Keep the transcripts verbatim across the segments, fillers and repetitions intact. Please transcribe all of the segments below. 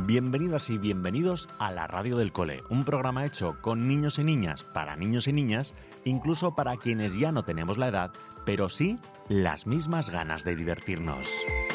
Bienvenidas y bienvenidos a la Radio del Cole, un programa hecho con niños y niñas, para niños y niñas, incluso para quienes ya no tenemos la edad, pero sí las mismas ganas de divertirnos.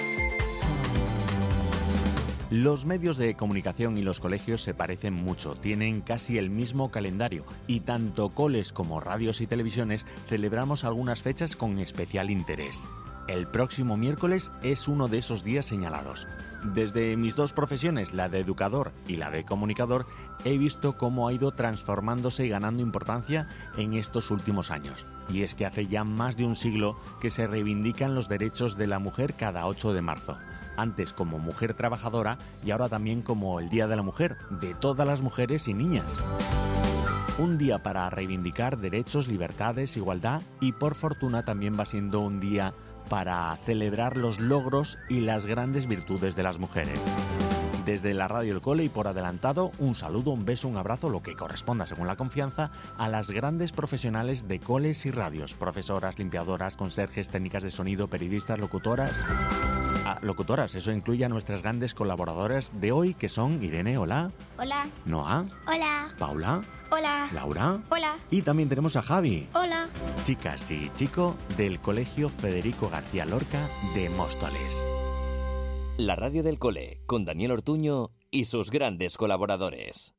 Los medios de comunicación y los colegios se parecen mucho, tienen casi el mismo calendario y tanto coles como radios y televisiones celebramos algunas fechas con especial interés. El próximo miércoles es uno de esos días señalados. Desde mis dos profesiones, la de educador y la de comunicador, he visto cómo ha ido transformándose y ganando importancia en estos últimos años. Y es que hace ya más de un siglo que se reivindican los derechos de la mujer cada ocho de marzo. Antes como mujer trabajadora y ahora también como el Día de la Mujer, de todas las mujeres y niñas. Un día para reivindicar derechos, libertades, igualdad y por fortuna también va siendo un día para celebrar los logros y las grandes virtudes de las mujeres. Desde la Radio del Cole y por adelantado, un saludo, un beso, un abrazo, lo que corresponda según la confianza, a las grandes profesionales de coles y radios, profesoras, limpiadoras, conserjes, técnicas de sonido, periodistas, locutoras... Ah, locutoras, eso incluye a nuestras grandes colaboradoras de hoy, que son Irene, hola. Hola. Noa. Hola. Paula. Hola. Laura. Hola. Y también tenemos a Javi. Hola. Chicas y chico del Colegio Federico García Lorca de Móstoles. La Radio del Cole, con Daniel Ortuño y sus grandes colaboradores.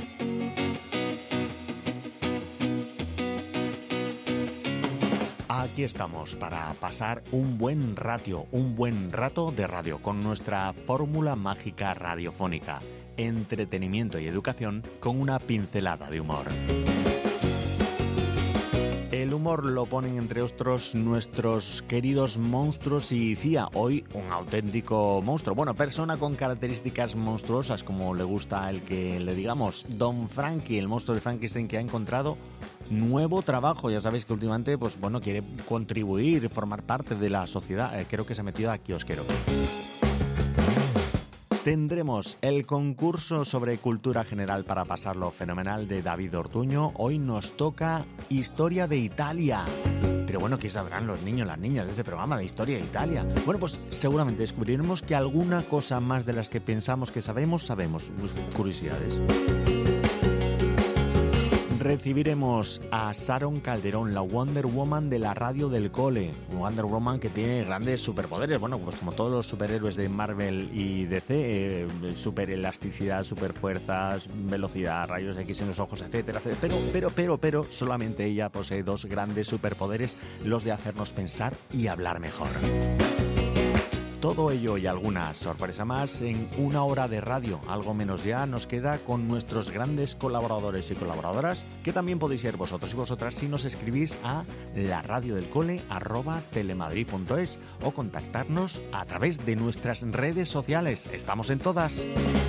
Aquí estamos para pasar un buen ratio, un buen rato de radio con nuestra fórmula mágica radiofónica, entretenimiento y educación con una pincelada de humor. El humor lo ponen entre otros nuestros queridos monstruos y C I A. Hoy un auténtico monstruo. Bueno, persona con características monstruosas, como le gusta el que le digamos. Don Frankie, el monstruo de Frankenstein, que ha encontrado nuevo trabajo. Ya sabéis que últimamente, pues bueno, quiere contribuir, formar parte de la sociedad. Eh, creo que se ha metido a kiosquero. Tendremos el concurso sobre cultura general para pasarlo fenomenal de David Ortuño. Hoy nos toca Historia de Italia. Pero bueno, ¿qué sabrán los niños, las niñas de este programa de Historia de Italia? Bueno, pues seguramente descubriremos que alguna cosa más de las que pensamos que sabemos, sabemos. Pues, curiosidades. Recibiremos a Sharon Calderón, la Wonder Woman de la Radio del Cole. Wonder Woman que tiene grandes superpoderes, bueno, pues como todos los superhéroes de Marvel y D C, eh, super elasticidad, super fuerzas, velocidad, rayos X en los ojos, etcétera, etcétera. Pero, pero, pero, pero, solamente ella posee dos grandes superpoderes, los de hacernos pensar y hablar mejor. Todo ello y alguna sorpresa más en una hora de radio. Algo menos ya nos queda con nuestros grandes colaboradores y colaboradoras, que también podéis ser vosotros y vosotras si nos escribís a laradiodelcole arroba telemadrid punto es o contactarnos a través de nuestras redes sociales. Estamos en todas.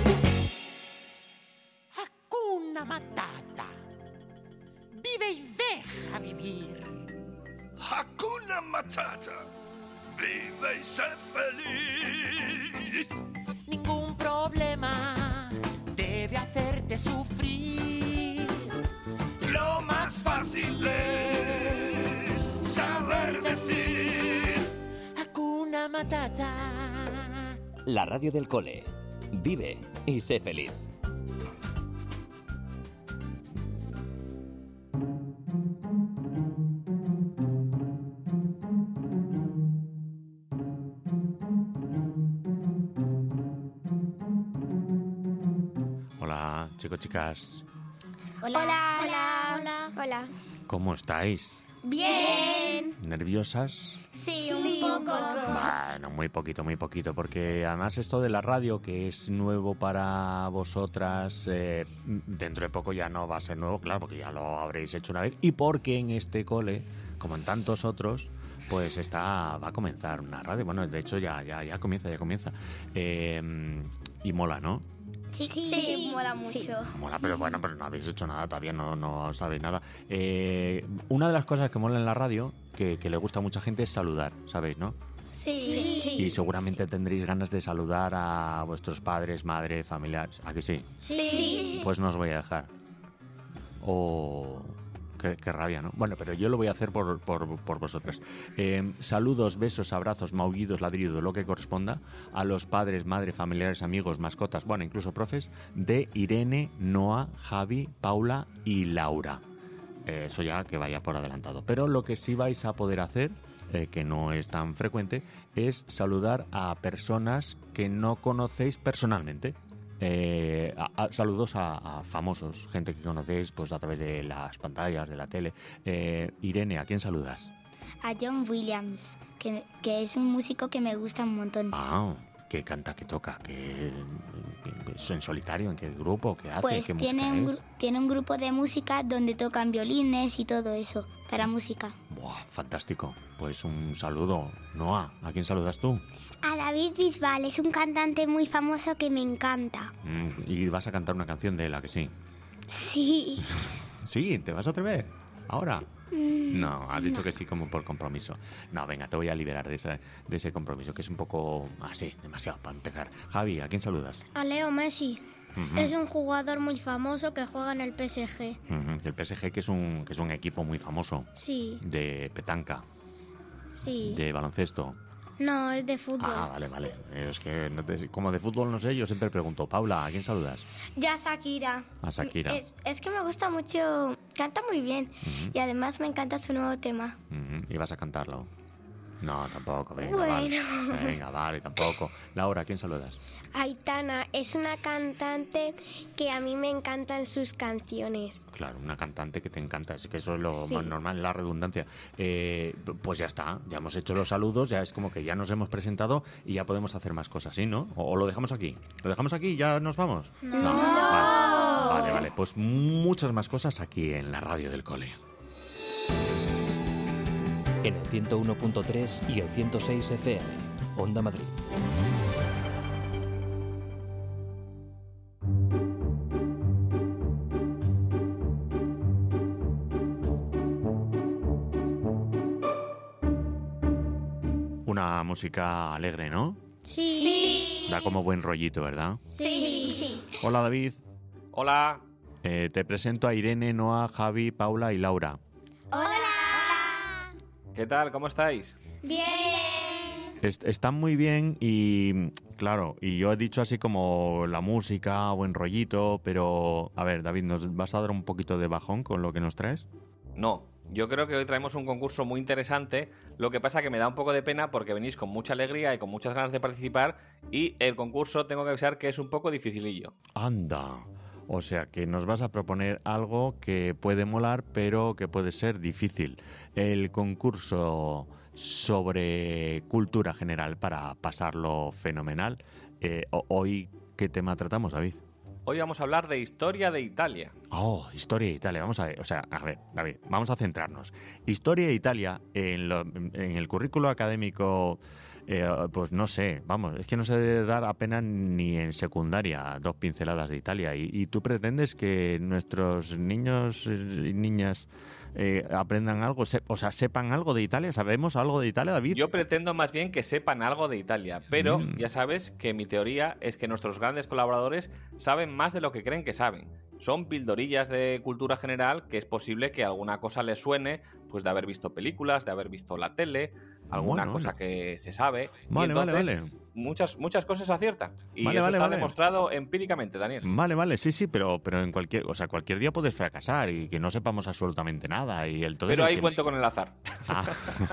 Hakuna Matata. Vive y deja vivir. Hakuna Matata. Vive y sé feliz. Ningún problema debe hacerte sufrir. Lo más fácil es saber decir Hakuna Matata. La Radio del Cole. Vive y sé feliz. Hola, chicos, chicas. Hola. Hola. Hola. Hola. Hola. ¿Cómo estáis? Bien. ¿Nerviosas? Sí, un sí, poco. Bueno, muy poquito, muy poquito, porque además esto de la radio, que es nuevo para vosotras, eh, dentro de poco ya no va a ser nuevo, claro, porque ya lo habréis hecho una vez, y porque en este cole, como en tantos otros, pues está, va a comenzar una radio. Bueno, de hecho ya, ya, ya comienza, ya comienza. Eh, y mola, ¿no? Sí, sí, sí, mola mucho. Sí. Mola, pero bueno, pero no habéis hecho nada todavía, no, no sabéis nada. Eh, una de las cosas que mola en la radio, que, que le gusta a mucha gente, es saludar, ¿sabéis, no? Sí. sí. Y seguramente tendréis ganas de saludar a vuestros padres, madres, familiares. ¿A que sí? Sí. Pues no os voy a dejar. O... qué, qué rabia, ¿no? Bueno, pero yo lo voy a hacer por, por, por vosotras. Eh, saludos, besos, abrazos, maullidos, ladridos, lo que corresponda a los padres, madres, familiares, amigos, mascotas, bueno, incluso profes, de Irene, Noa, Javi, Paula y Laura. Eh, eso ya que vaya por adelantado. Pero lo que sí vais a poder hacer, eh, que no es tan frecuente, es saludar a personas que no conocéis personalmente. Eh, a, a, saludos a, a famosos, gente que conocéis pues a través de las pantallas, de la tele. Eh, Irene, ¿a quién saludas? A John Williams, que, que es un músico que me gusta un montón. Ah, ¿qué canta, qué toca? ¿Qué, ¿Es en solitario? ¿En qué grupo? ¿Qué hace? Pues ¿Qué tiene música un, es? tiene un grupo de música donde tocan violines y todo eso, para música. Buah, fantástico. Pues un saludo. Noa, ¿a quién saludas tú? A David Bisbal, es un cantante muy famoso que me encanta. Mm, y vas a cantar una canción de él, ¿a que sí? Sí. Sí, ¿te vas a atrever? ¿Ahora? No, has dicho que sí como por compromiso. No, venga, te voy a liberar de ese, de ese compromiso, que es un poco así, demasiado para empezar. Javi, ¿a quién saludas? A Leo Messi. Uh-huh. Es un jugador muy famoso que juega en el P S G. Uh-huh. El P S G, que es un que es un equipo muy famoso. Sí. De petanca. Sí. De baloncesto. No, es de fútbol. Ah, vale, vale. Es que no te- como de fútbol no sé, yo siempre pregunto. Paula, ¿a quién saludas? Ya Shakira. A Shakira. Es, es que me gusta mucho, canta muy bien. Ujú. Y además me encanta su nuevo tema. Uh-huh. ¿Y vas a cantarlo? No, tampoco, venga, Bueno. vale. Venga, vale, tampoco. Laura, ¿a quién saludas? Aitana es una cantante que a mí me encantan sus canciones. Claro, una cantante que te encanta, así que eso es lo Sí. más normal, la redundancia. Eh, pues ya está, ya hemos hecho los saludos, ya es como que ya nos hemos presentado y ya podemos hacer más cosas, ¿sí, no? ¿O, o lo dejamos aquí? ¿Lo dejamos aquí y ya nos vamos? No. Vale, vale, vale, pues muchas más cosas aquí en la radio del cole. En el ciento uno punto tres y el ciento seis F M. Onda Madrid. Una música alegre, ¿no? Sí. Da como buen rollito, ¿verdad? Sí, sí. Hola, David. Hola. Eh, te presento a Irene, Noa, Javi, Paula y Laura. ¿Qué tal? ¿Cómo estáis? Est- Están muy bien y, claro, y yo he dicho así como la música, buen rollito, pero, a ver, David, ¿nos vas a dar un poquito de bajón con lo que nos traes? No. Yo creo que hoy traemos un concurso muy interesante. Lo que pasa que me da un poco de pena porque venís con mucha alegría y con muchas ganas de participar. Y el concurso, tengo que avisar que es un poco dificilillo. Anda. O sea, que nos vas a proponer algo que puede molar, pero que puede ser difícil. El concurso sobre cultura general para pasarlo fenomenal. Eh, ho- hoy, ¿qué tema tratamos, David? Hoy vamos a hablar de historia de Italia. Oh, historia de Italia. Vamos a ver, o sea, a ver, David, vamos a centrarnos. Historia de Italia, en, lo- en el currículo académico, eh, pues no sé, vamos, es que no se debe dar apenas ni en secundaria dos pinceladas de Italia. Y, y tú pretendes que nuestros niños y niñas eh, aprendan algo, se- o sea, sepan algo de Italia. ¿Sabemos algo de Italia, David? Yo pretendo más bien que sepan algo de Italia, pero Mm. ya sabes que mi teoría es que nuestros grandes colaboradores saben más de lo que creen que saben. Son pildorillas de cultura general que es posible que alguna cosa les suene, pues de haber visto películas, de haber visto la tele, alguna Bueno, cosa bueno. que se sabe. Vale, y vale, entonces, vale. Muchas, muchas cosas aciertan. Y Vale, eso vale, está vale. demostrado empíricamente, Daniel. Vale, vale, sí, sí, pero, pero en cualquier, o sea, cualquier día puedes fracasar y que no sepamos absolutamente nada y el todo. Pero ahí cuento con el azar. Ah,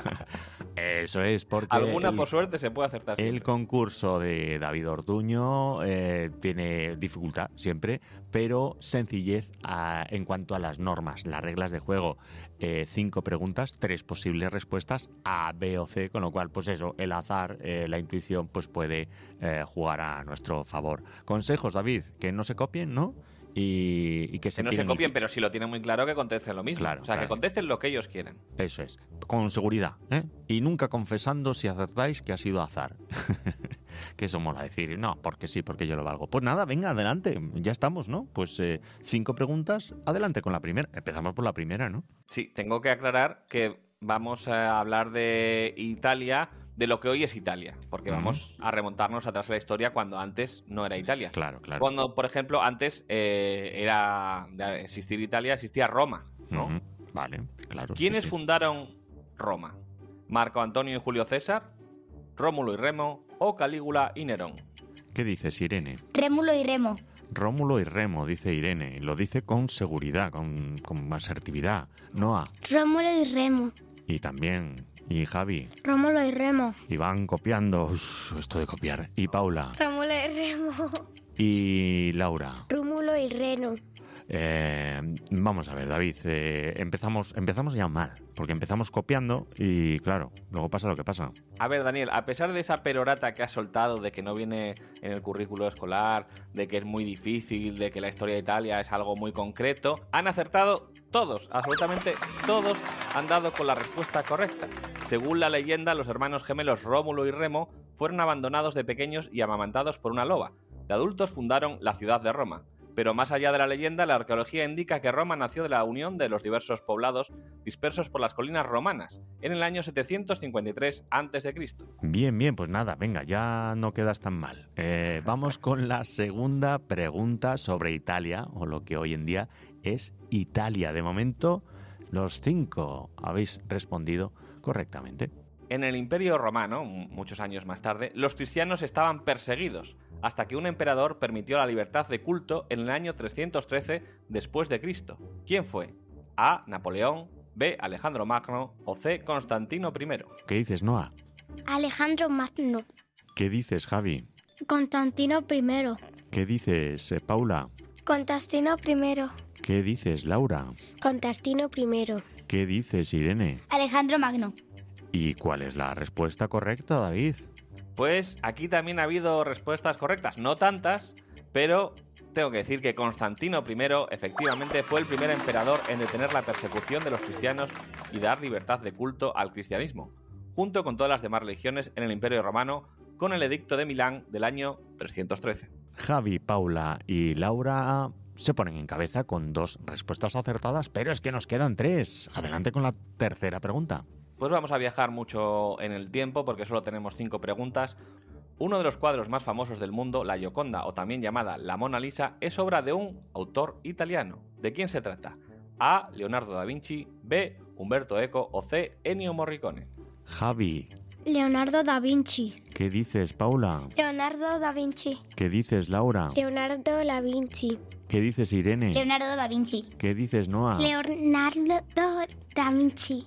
eso es, porque Alguna, el, por suerte, se puede acertar el siempre. concurso de David Ortuño eh, tiene dificultad siempre, pero sencillez a- en cuanto a las normas, las reglas de juego. Eh, cinco preguntas, tres posibles respuestas A, B o C, con lo cual, pues eso, el azar, eh, la intuición, pues puede eh, jugar a nuestro favor. Consejos, David, que no se copien, ¿no? Y, y que se Que no se tiren- copien, pero si lo tienen muy claro, que contesten lo mismo. Claro, o sea, claro. que contesten lo que ellos quieren. Eso es, con seguridad, ¿eh? Y nunca confesando si acertáis que ha sido azar. Que eso mola decir, no, porque sí, porque yo lo valgo. Pues nada, venga, adelante, ya estamos, ¿no? Pues eh, cinco preguntas, adelante con la primera. Empezamos por la primera, ¿no? Sí, tengo que aclarar que vamos a hablar de Italia, de lo que hoy es Italia, porque Ujú. vamos a remontarnos atrás a la historia cuando antes no era Italia. Claro, claro. Cuando, por ejemplo, antes eh, era de existir Italia, existía Roma, ¿no? Ujú. Vale, claro. ¿Quiénes sí, sí. fundaron Roma? ¿Marco Antonio y Julio César? ¿Rómulo y Remo? ¿O Calígula y Nerón? ¿Qué dices, Irene? Rémulo y Remo. Rómulo y Remo, dice Irene. Lo dice con seguridad, con, con asertividad. Noa. Rómulo y Remo. Y también. Y Javi. Rómulo y Remo. Y van copiando. Uf, esto de copiar. Y Paula. Rómulo y Remo. Y Laura. Rómulo y Reno. Eh, vamos a ver, David. Eh, empezamos, empezamos ya mal. Porque empezamos copiando y, claro, luego pasa lo que pasa. A ver, Daniel, a pesar de esa perorata que has soltado, de que no viene en el currículo escolar, de que es muy difícil, de que la historia de Italia es algo muy concreto, han acertado todos, absolutamente todos han dado con la respuesta correcta. Según la leyenda, los hermanos gemelos Rómulo y Remo fueron abandonados de pequeños y amamantados por una loba. De adultos fundaron la ciudad de Roma. Pero más allá de la leyenda, la arqueología indica que Roma nació de la unión de los diversos poblados dispersos por las colinas romanas en el año setecientos cincuenta y tres antes de Cristo. Bien, bien, pues nada, venga, ya no quedas tan mal. Eh, vamos con la segunda pregunta sobre Italia, o lo que hoy en día es Italia. De momento, los cinco habéis respondido correctamente. En el Imperio Romano, muchos años más tarde, los cristianos estaban perseguidos, hasta que un emperador permitió la libertad de culto en el año trescientos trece después de Cristo. ¿Quién fue? A. Napoleón, B. Alejandro Magno o C. Constantino primero. ¿Qué dices, Noa? Alejandro Magno. ¿Qué dices, Javi? Constantino primero. ¿Qué dices, eh, Paula? Constantino primero. ¿Qué dices, Laura? Constantino primero. ¿Qué dices, Irene? Alejandro Magno. ¿Y cuál es la respuesta correcta, David? Pues aquí también ha habido respuestas correctas, no tantas, pero tengo que decir que Constantino primero efectivamente fue el primer emperador en detener la persecución de los cristianos y dar libertad de culto al cristianismo, junto con todas las demás religiones en el Imperio Romano, con el Edicto de Milán del año trescientos trece. Javi, Paula y Laura se ponen en cabeza con dos respuestas acertadas, pero es que nos quedan tres. Adelante con la tercera pregunta. Pues vamos a viajar mucho en el tiempo porque solo tenemos cinco preguntas. Uno de los cuadros más famosos del mundo, la Gioconda, o también llamada la Mona Lisa, es obra de un autor italiano. ¿De quién se trata? A. Leonardo da Vinci, B. Umberto Eco o C. Ennio Morricone. Javi. Leonardo da Vinci. ¿Qué dices, Paula? Leonardo da Vinci. ¿Qué dices, Laura? Leonardo da Vinci. ¿Qué dices, Irene? Leonardo da Vinci. ¿Qué dices, Noa? Leonardo da Vinci.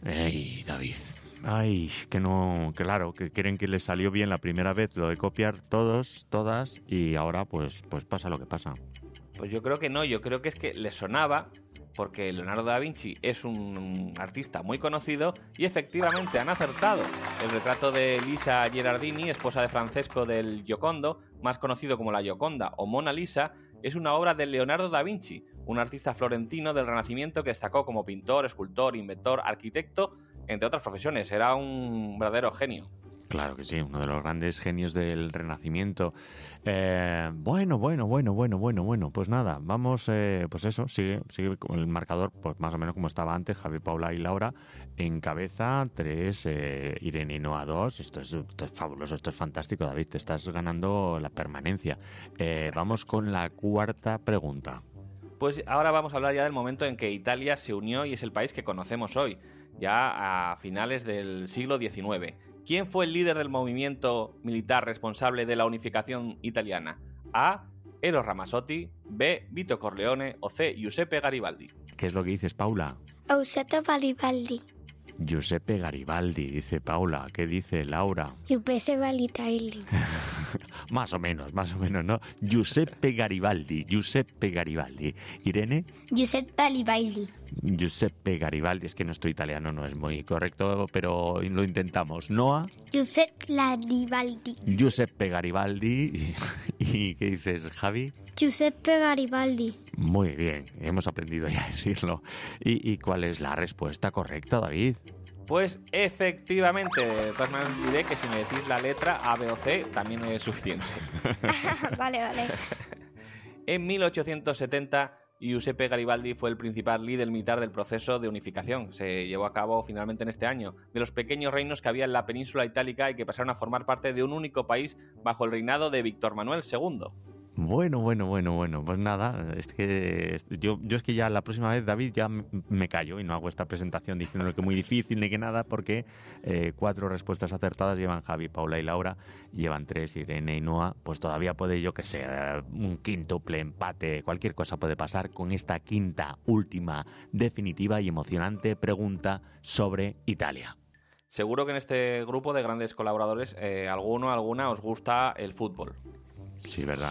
Ey, David. Ay, que no, claro, que creen que les salió bien la primera vez lo de copiar todos, todas, y ahora pues, pues pasa lo que pasa. Pues yo creo que no, yo creo que es que les sonaba porque Leonardo da Vinci es un artista muy conocido y efectivamente han acertado. El retrato de Lisa Gherardini, esposa de Francesco del Giocondo, más conocido como la Gioconda o Mona Lisa, es una obra de Leonardo da Vinci, un artista florentino del Renacimiento que destacó como pintor, escultor, inventor, arquitecto, entre otras profesiones. Era un verdadero genio. Claro que sí, uno de los grandes genios del Renacimiento. Eh, bueno, bueno, bueno, bueno, bueno, bueno. Pues nada, vamos, eh, pues eso, sigue, sigue con el marcador, pues más o menos como estaba antes, Javi, Paula y Laura, en cabeza, tres, eh, Irene y Noa, dos. Esto es, esto es fabuloso, esto es fantástico, David, te estás ganando la permanencia. Eh, vamos con la cuarta pregunta. Pues ahora vamos a hablar ya del momento en que Italia se unió y es el país que conocemos hoy, ya a finales del siglo diecinueve. ¿Quién fue el líder del movimiento militar responsable de la unificación italiana? A. Eros Ramazzotti, B. Vito Corleone o C. Giuseppe Garibaldi. ¿Qué es lo que dices, Paula? Giuseppe Garibaldi. Giuseppe Garibaldi, dice Paula. ¿Qué dice Laura? Giuseppe Garibaldi. Más o menos, más o menos, ¿no? Giuseppe Garibaldi, Giuseppe Garibaldi. Irene. Giuseppe Garibaldi. Giuseppe Garibaldi, es que nuestro italiano no es muy correcto, pero lo intentamos. Noa. Giuseppe Garibaldi. Giuseppe Garibaldi. ¿Y qué dices, Javi? Giuseppe Garibaldi. Muy bien, hemos aprendido ya a decirlo. ¿Y, y cuál es la respuesta correcta, David? Pues efectivamente, de todas maneras diré que si me decís la letra A, B o C también es suficiente. Vale, vale. En mil ochocientos setenta, Giuseppe Garibaldi fue el principal líder militar del proceso de unificación. Se llevó a cabo finalmente en este año, de los pequeños reinos que había en la península itálica y que pasaron a formar parte de un único país bajo el reinado de Víctor Manuel segundo. Bueno, bueno, bueno, bueno. Pues nada, es que yo, yo es que ya la próxima vez, David, ya me callo y no hago esta presentación diciendo que es muy difícil ni que nada, porque eh, cuatro respuestas acertadas llevan Javi, Paula y Laura, llevan tres, Irene y Noa. Pues todavía puede, yo que sé, un quíntuple, empate, cualquier cosa puede pasar con esta quinta, última, definitiva y emocionante pregunta sobre Italia. Seguro que en este grupo de grandes colaboradores, eh, alguno, alguna, os gusta el fútbol. Sí, ¿verdad?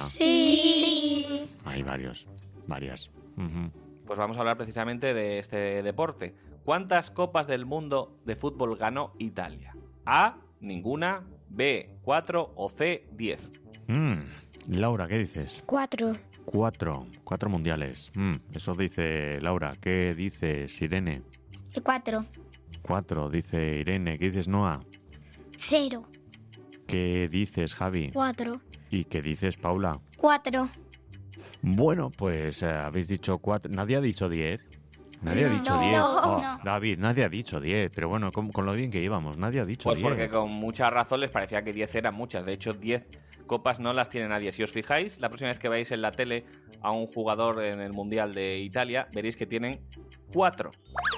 Sí. Hay varios, varias. Uh-huh. Pues vamos a hablar precisamente de este deporte. ¿Cuántas copas del mundo de fútbol ganó Italia? A, ninguna, B, cuatro o C, diez. Mm. Laura, ¿qué dices? Cuatro. Cuatro, cuatro mundiales. Mm. Eso dice Laura. ¿Qué dices, Irene? Cuatro. Cuatro, dice Irene. ¿Qué dices, Noa? Cero. ¿Qué dices, Javi? Cuatro. ¿Y qué dices, Paula? Cuatro. Bueno, pues eh, habéis dicho cuatro. ¿Nadie ha dicho diez? Nadie No, ha dicho no, diez. no, Oh, no. David, nadie ha dicho diez. Pero bueno, con, con lo bien que íbamos, nadie ha dicho Pues diez. porque con mucha razón les parecía que diez eran muchas. De hecho, diez copas no las tiene nadie. Si os fijáis, la próxima vez que veáis en la tele a un jugador en el Mundial de Italia, veréis que tienen cuatro.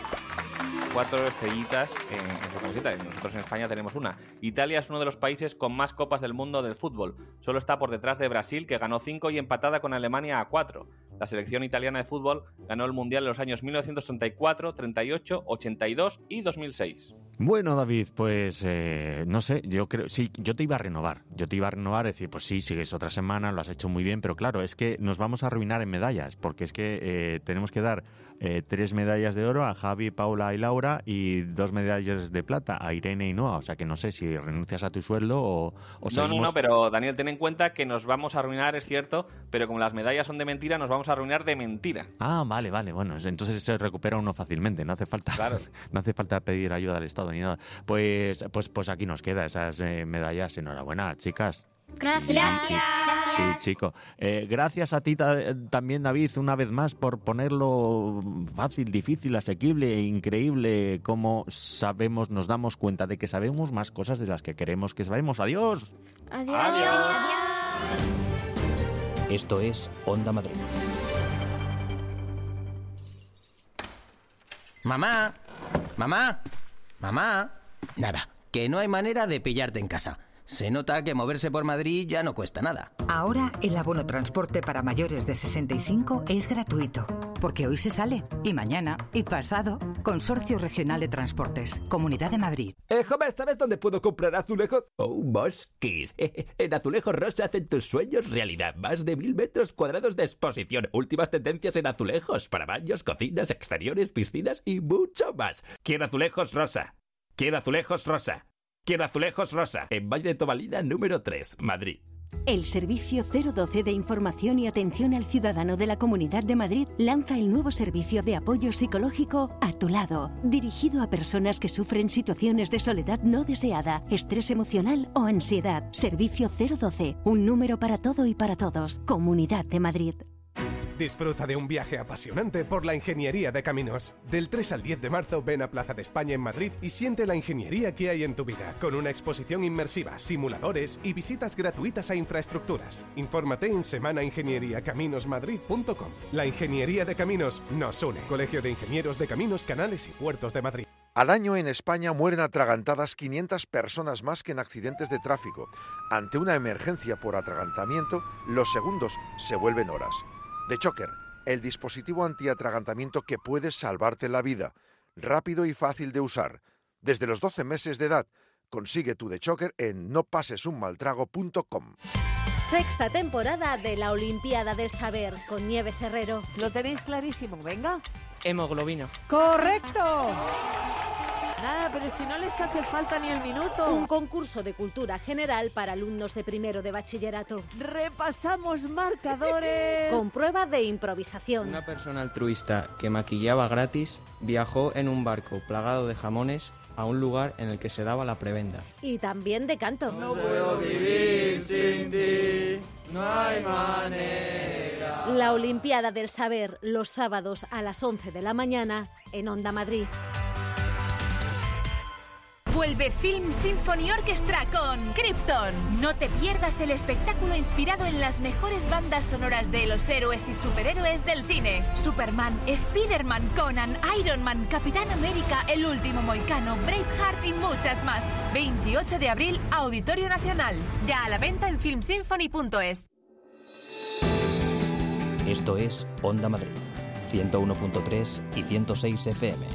Cuatro estrellitas en, en su camiseta. Nosotros en España tenemos una. Italia es uno de los países con más copas del mundo del fútbol. Solo está por detrás de Brasil, que ganó cinco, y empatada con Alemania a cuatro. La selección italiana de fútbol ganó el Mundial en los años mil novecientos treinta y cuatro, treinta y ocho, ochenta y dos y dos mil seis. Bueno, David, pues eh, no sé, yo creo, sí, yo te iba a renovar, yo te iba a renovar, decir, pues sí, sigues otra semana, lo has hecho muy bien, pero claro, es que nos vamos a arruinar en medallas, porque es que eh, tenemos que dar eh, tres medallas de oro a Javi, Paula y Laura y dos medallas de plata a Irene y Noa, o sea que no sé si renuncias a tu sueldo o, o No, seguimos... no, no, pero Daniel, ten en cuenta que nos vamos a arruinar, es cierto, pero como las medallas son de mentira, nos vamos a arruinar de mentira. Ah, vale, vale, bueno, entonces se recupera uno fácilmente, no hace falta, Claro. no hace falta pedir ayuda al Estado ni nada. Pues, pues, pues aquí nos queda esas eh, medallas, enhorabuena, chicas. Gracias. Sí, chico. Eh, gracias a ti ta- también, David, una vez más por ponerlo fácil, difícil, asequible e increíble, como sabemos, nos damos cuenta de que sabemos más cosas de las que queremos que sabemos. ¡Adiós! Adiós. Esto es Onda Madrid. Mamá, mamá, mamá. Nada, que no hay manera de pillarte en casa. Se nota que moverse por Madrid ya no cuesta nada. Ahora el abono transporte para mayores de sesenta y cinco es gratuito, porque hoy se sale, y mañana, y pasado. Consorcio Regional de Transportes, Comunidad de Madrid. Eh, joven, ¿sabes dónde puedo comprar azulejos? Oh, Bosquis. En Azulejos Rosa hacen tus sueños realidad. Más de mil metros cuadrados de exposición. Últimas tendencias en azulejos para baños, cocinas, exteriores, piscinas y mucho más. Quiero Azulejos Rosa. Quiero Azulejos Rosa. Quiero Azulejos Rosa. En Valle de Tobalina, número tres, Madrid. El Servicio cero doce de Información y Atención al Ciudadano de la Comunidad de Madrid lanza el nuevo servicio de apoyo psicológico A Tu Lado, dirigido a personas que sufren situaciones de soledad no deseada, estrés emocional o ansiedad. Servicio cero doce, un número para todo y para todos. Comunidad de Madrid. Disfruta de un viaje apasionante por la ingeniería de caminos. Del tres al diez de marzo ven a Plaza de España en Madrid y siente la ingeniería que hay en tu vida, con una exposición inmersiva, simuladores y visitas gratuitas a infraestructuras. Infórmate en semana ingeniería caminos madrid punto com. La ingeniería de caminos nos une. Colegio de Ingenieros de Caminos, Canales y Puertos de Madrid. Al año en España mueren atragantadas quinientas personas más que en accidentes de tráfico. Ante una emergencia por atragantamiento, los segundos se vuelven horas. The Choker, el dispositivo antiatragantamiento que puede salvarte la vida. Rápido y fácil de usar. Desde los doce meses de edad. Consigue tu The Choker en no pases un mal trago punto com. Sexta temporada de la Olimpiada del Saber con Nieves Herrero. Lo tenéis clarísimo, venga. Hemoglobina. ¡Correcto! Nada, pero si no les hace falta ni el minuto. Un concurso de cultura general para alumnos de primero de bachillerato. Repasamos marcadores. Con prueba de improvisación. Una persona altruista que maquillaba gratis viajó en un barco plagado de jamones a un lugar en el que se daba la prebenda. Y también de canto. No puedo vivir sin ti, no hay manera. La Olimpiada del Saber, los sábados a las once de la mañana en Onda Madrid. Vuelve Film Symphony Orchestra con Krypton. No te pierdas el espectáculo inspirado en las mejores bandas sonoras de los héroes y superhéroes del cine. Superman, Spider-Man, Conan, Iron Man, Capitán América, El Último Mohicano, Braveheart y muchas más. veintiocho de abril, Auditorio Nacional. Ya a la venta en film symphony punto es. Esto es Onda Madrid, ciento uno punto tres y ciento seis F M.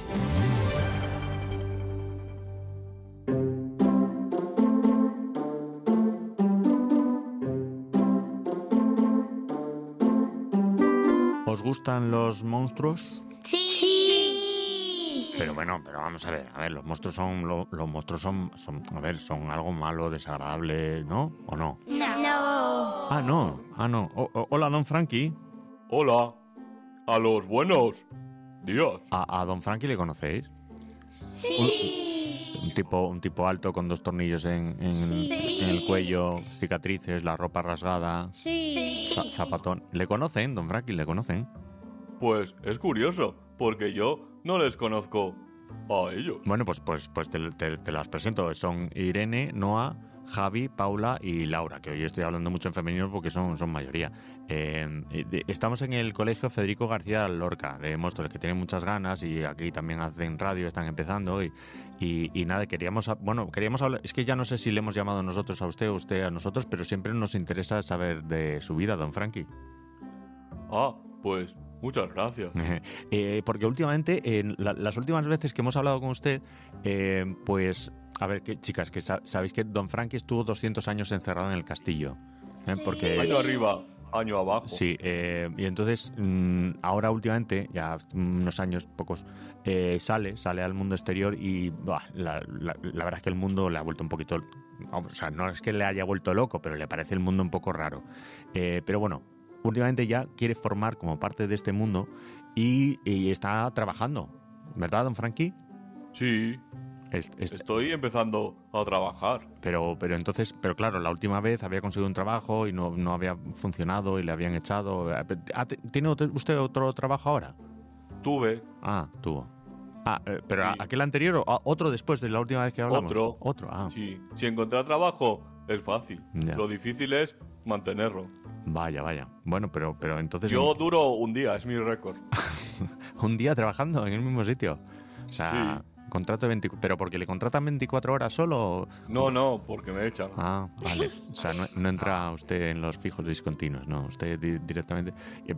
¿Os gustan los monstruos? Sí. sí. Pero bueno, pero vamos a ver, a ver, los monstruos son, lo, los monstruos son, son, a ver, son algo malo, desagradable, ¿no? ¿O no? No. no. Ah, no, ah, no. O, o, hola, don Frankie. Hola, a los buenos días. ¿A, a don Frankie le conocéis? Sí. Un, un, tipo, un tipo alto con dos tornillos en, en, sí. en el cuello, cicatrices, la ropa rasgada. Sí. Za- zapatón. ¿Le conocen, don Frankie? ¿Le conocen? Pues es curioso, porque yo no les conozco a ellos. Bueno, pues, pues, pues te, te, te las presento. Son Irene, Noa, Javi, Paula y Laura, que hoy estoy hablando mucho en femenino porque son, son mayoría. Eh, estamos en el Colegio Federico García Lorca de Móstoles, que tienen muchas ganas y aquí también hacen radio, están empezando y, y, y nada, queríamos, bueno, queríamos hablar, es que ya no sé si le hemos llamado nosotros a usted o usted a nosotros, pero siempre nos interesa saber de su vida, don Frankie. Ah, pues muchas gracias. eh, porque últimamente, en la, las últimas veces que hemos hablado con usted, eh, pues, a ver, que, chicas, que sa- sabéis que don Frankie estuvo doscientos años encerrado en el castillo. ¿eh? Porque, Año arriba, año abajo. Sí, eh, y entonces, mmm, ahora últimamente, ya unos años, pocos, eh, sale, sale al mundo exterior y bah, la, la, la verdad es que el mundo le ha vuelto un poquito, o sea, no es que le haya vuelto loco, pero le parece el mundo un poco raro. Eh, pero bueno, últimamente ya quiere formar como parte de este mundo y, y está trabajando, ¿verdad, don Frankie? Sí, es, es, estoy empezando a trabajar. Pero, pero entonces, pero claro, la última vez había conseguido un trabajo y no, no había funcionado y le habían echado. ¿Tiene usted otro trabajo ahora? Tuve. Ah, tuvo. Ah, eh, pero sí. ¿Aquel anterior o otro después de la última vez que hablamos? Otro. Otro, ah. Sí, si encontrar trabajo es fácil. Ya. Lo difícil es mantenerlo. Vaya, vaya. Bueno, pero, pero entonces... Yo duro un día, es mi récord. ¿Un día trabajando en el mismo sitio? O sea, sí. Contrato de veinticuatro... ¿Pero porque le contratan veinticuatro horas solo? No, no, porque me echan. Ah, vale. O sea, no, no entra usted en los fijos discontinuos, ¿no? Usted di- directamente...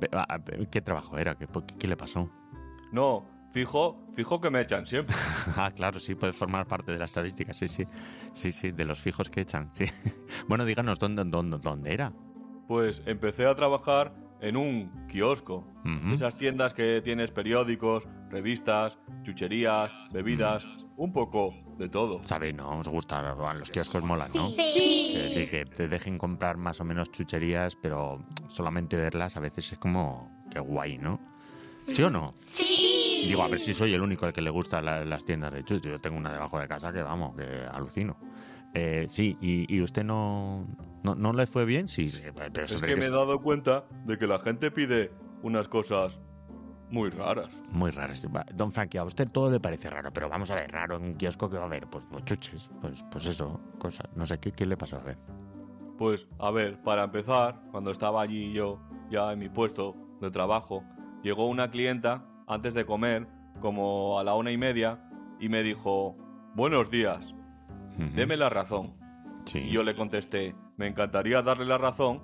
¿Qué trabajo era? ¿Qué, qué, qué le pasó? No, fijo, fijo que me echan siempre. Ah, claro, sí, puede formar parte de la estadística, sí, sí. Sí, sí, de los fijos que echan, sí. Bueno, díganos, ¿dónde, dónde, dónde era? Pues empecé a trabajar en un kiosco. Uh-huh. Esas tiendas que tienes periódicos, revistas, chucherías, bebidas, uh-huh. un poco de todo. ¿Sabéis, no? Os gusta, los kioscos molan, ¿no? Sí. sí. Es decir, que te dejen comprar más o menos chucherías, pero solamente verlas a veces es como... Qué guay, ¿no? ¿Sí o no? Sí. Digo, a ver si soy el único al que le gusta la, las tiendas de chuches. Yo tengo una debajo de casa que, vamos, que alucino. Eh, sí, y, y usted no, no no le fue bien, sí. Pero es que me he dado cuenta de que la gente pide unas cosas muy raras. Muy raras. Don Frankie, a usted todo le parece raro, pero vamos a ver, raro en un kiosco que va a haber, pues, pues chuches, pues, pues eso, cosas. No sé, ¿qué, qué le pasó? A ver. Pues, a ver, para empezar, cuando estaba allí yo, ya en mi puesto de trabajo, llegó una clienta antes de comer, como a la una y media, y me dijo, buenos días. Deme la razón. Sí. Y yo le contesté, me encantaría darle la razón,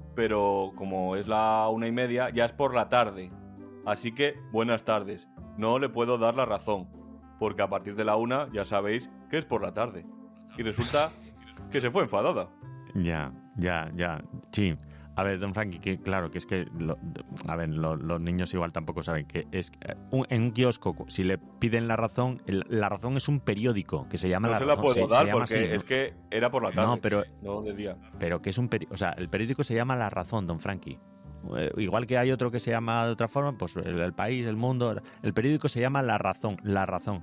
pero como es la una y media, ya es por la tarde. Así que, buenas tardes. No le puedo dar la razón, porque a partir de la una ya sabéis que es por la tarde. Y resulta que se fue enfadada. Ya, ya, ya. Sí. A ver, don Frankie, que claro, que es que, lo, a ver, lo, los niños igual tampoco saben que es un, en un kiosco, si le piden la razón, el, la razón es un periódico que se llama no La se Razón. la puedo se, dar se porque así, es ¿no? que era por la tarde, no, pero, no de día. Pero que es un periódico, o sea, el periódico se llama La Razón, don Frankie. Eh, igual que hay otro que se llama de otra forma, pues el, el País, El Mundo, el periódico se llama La Razón, La Razón.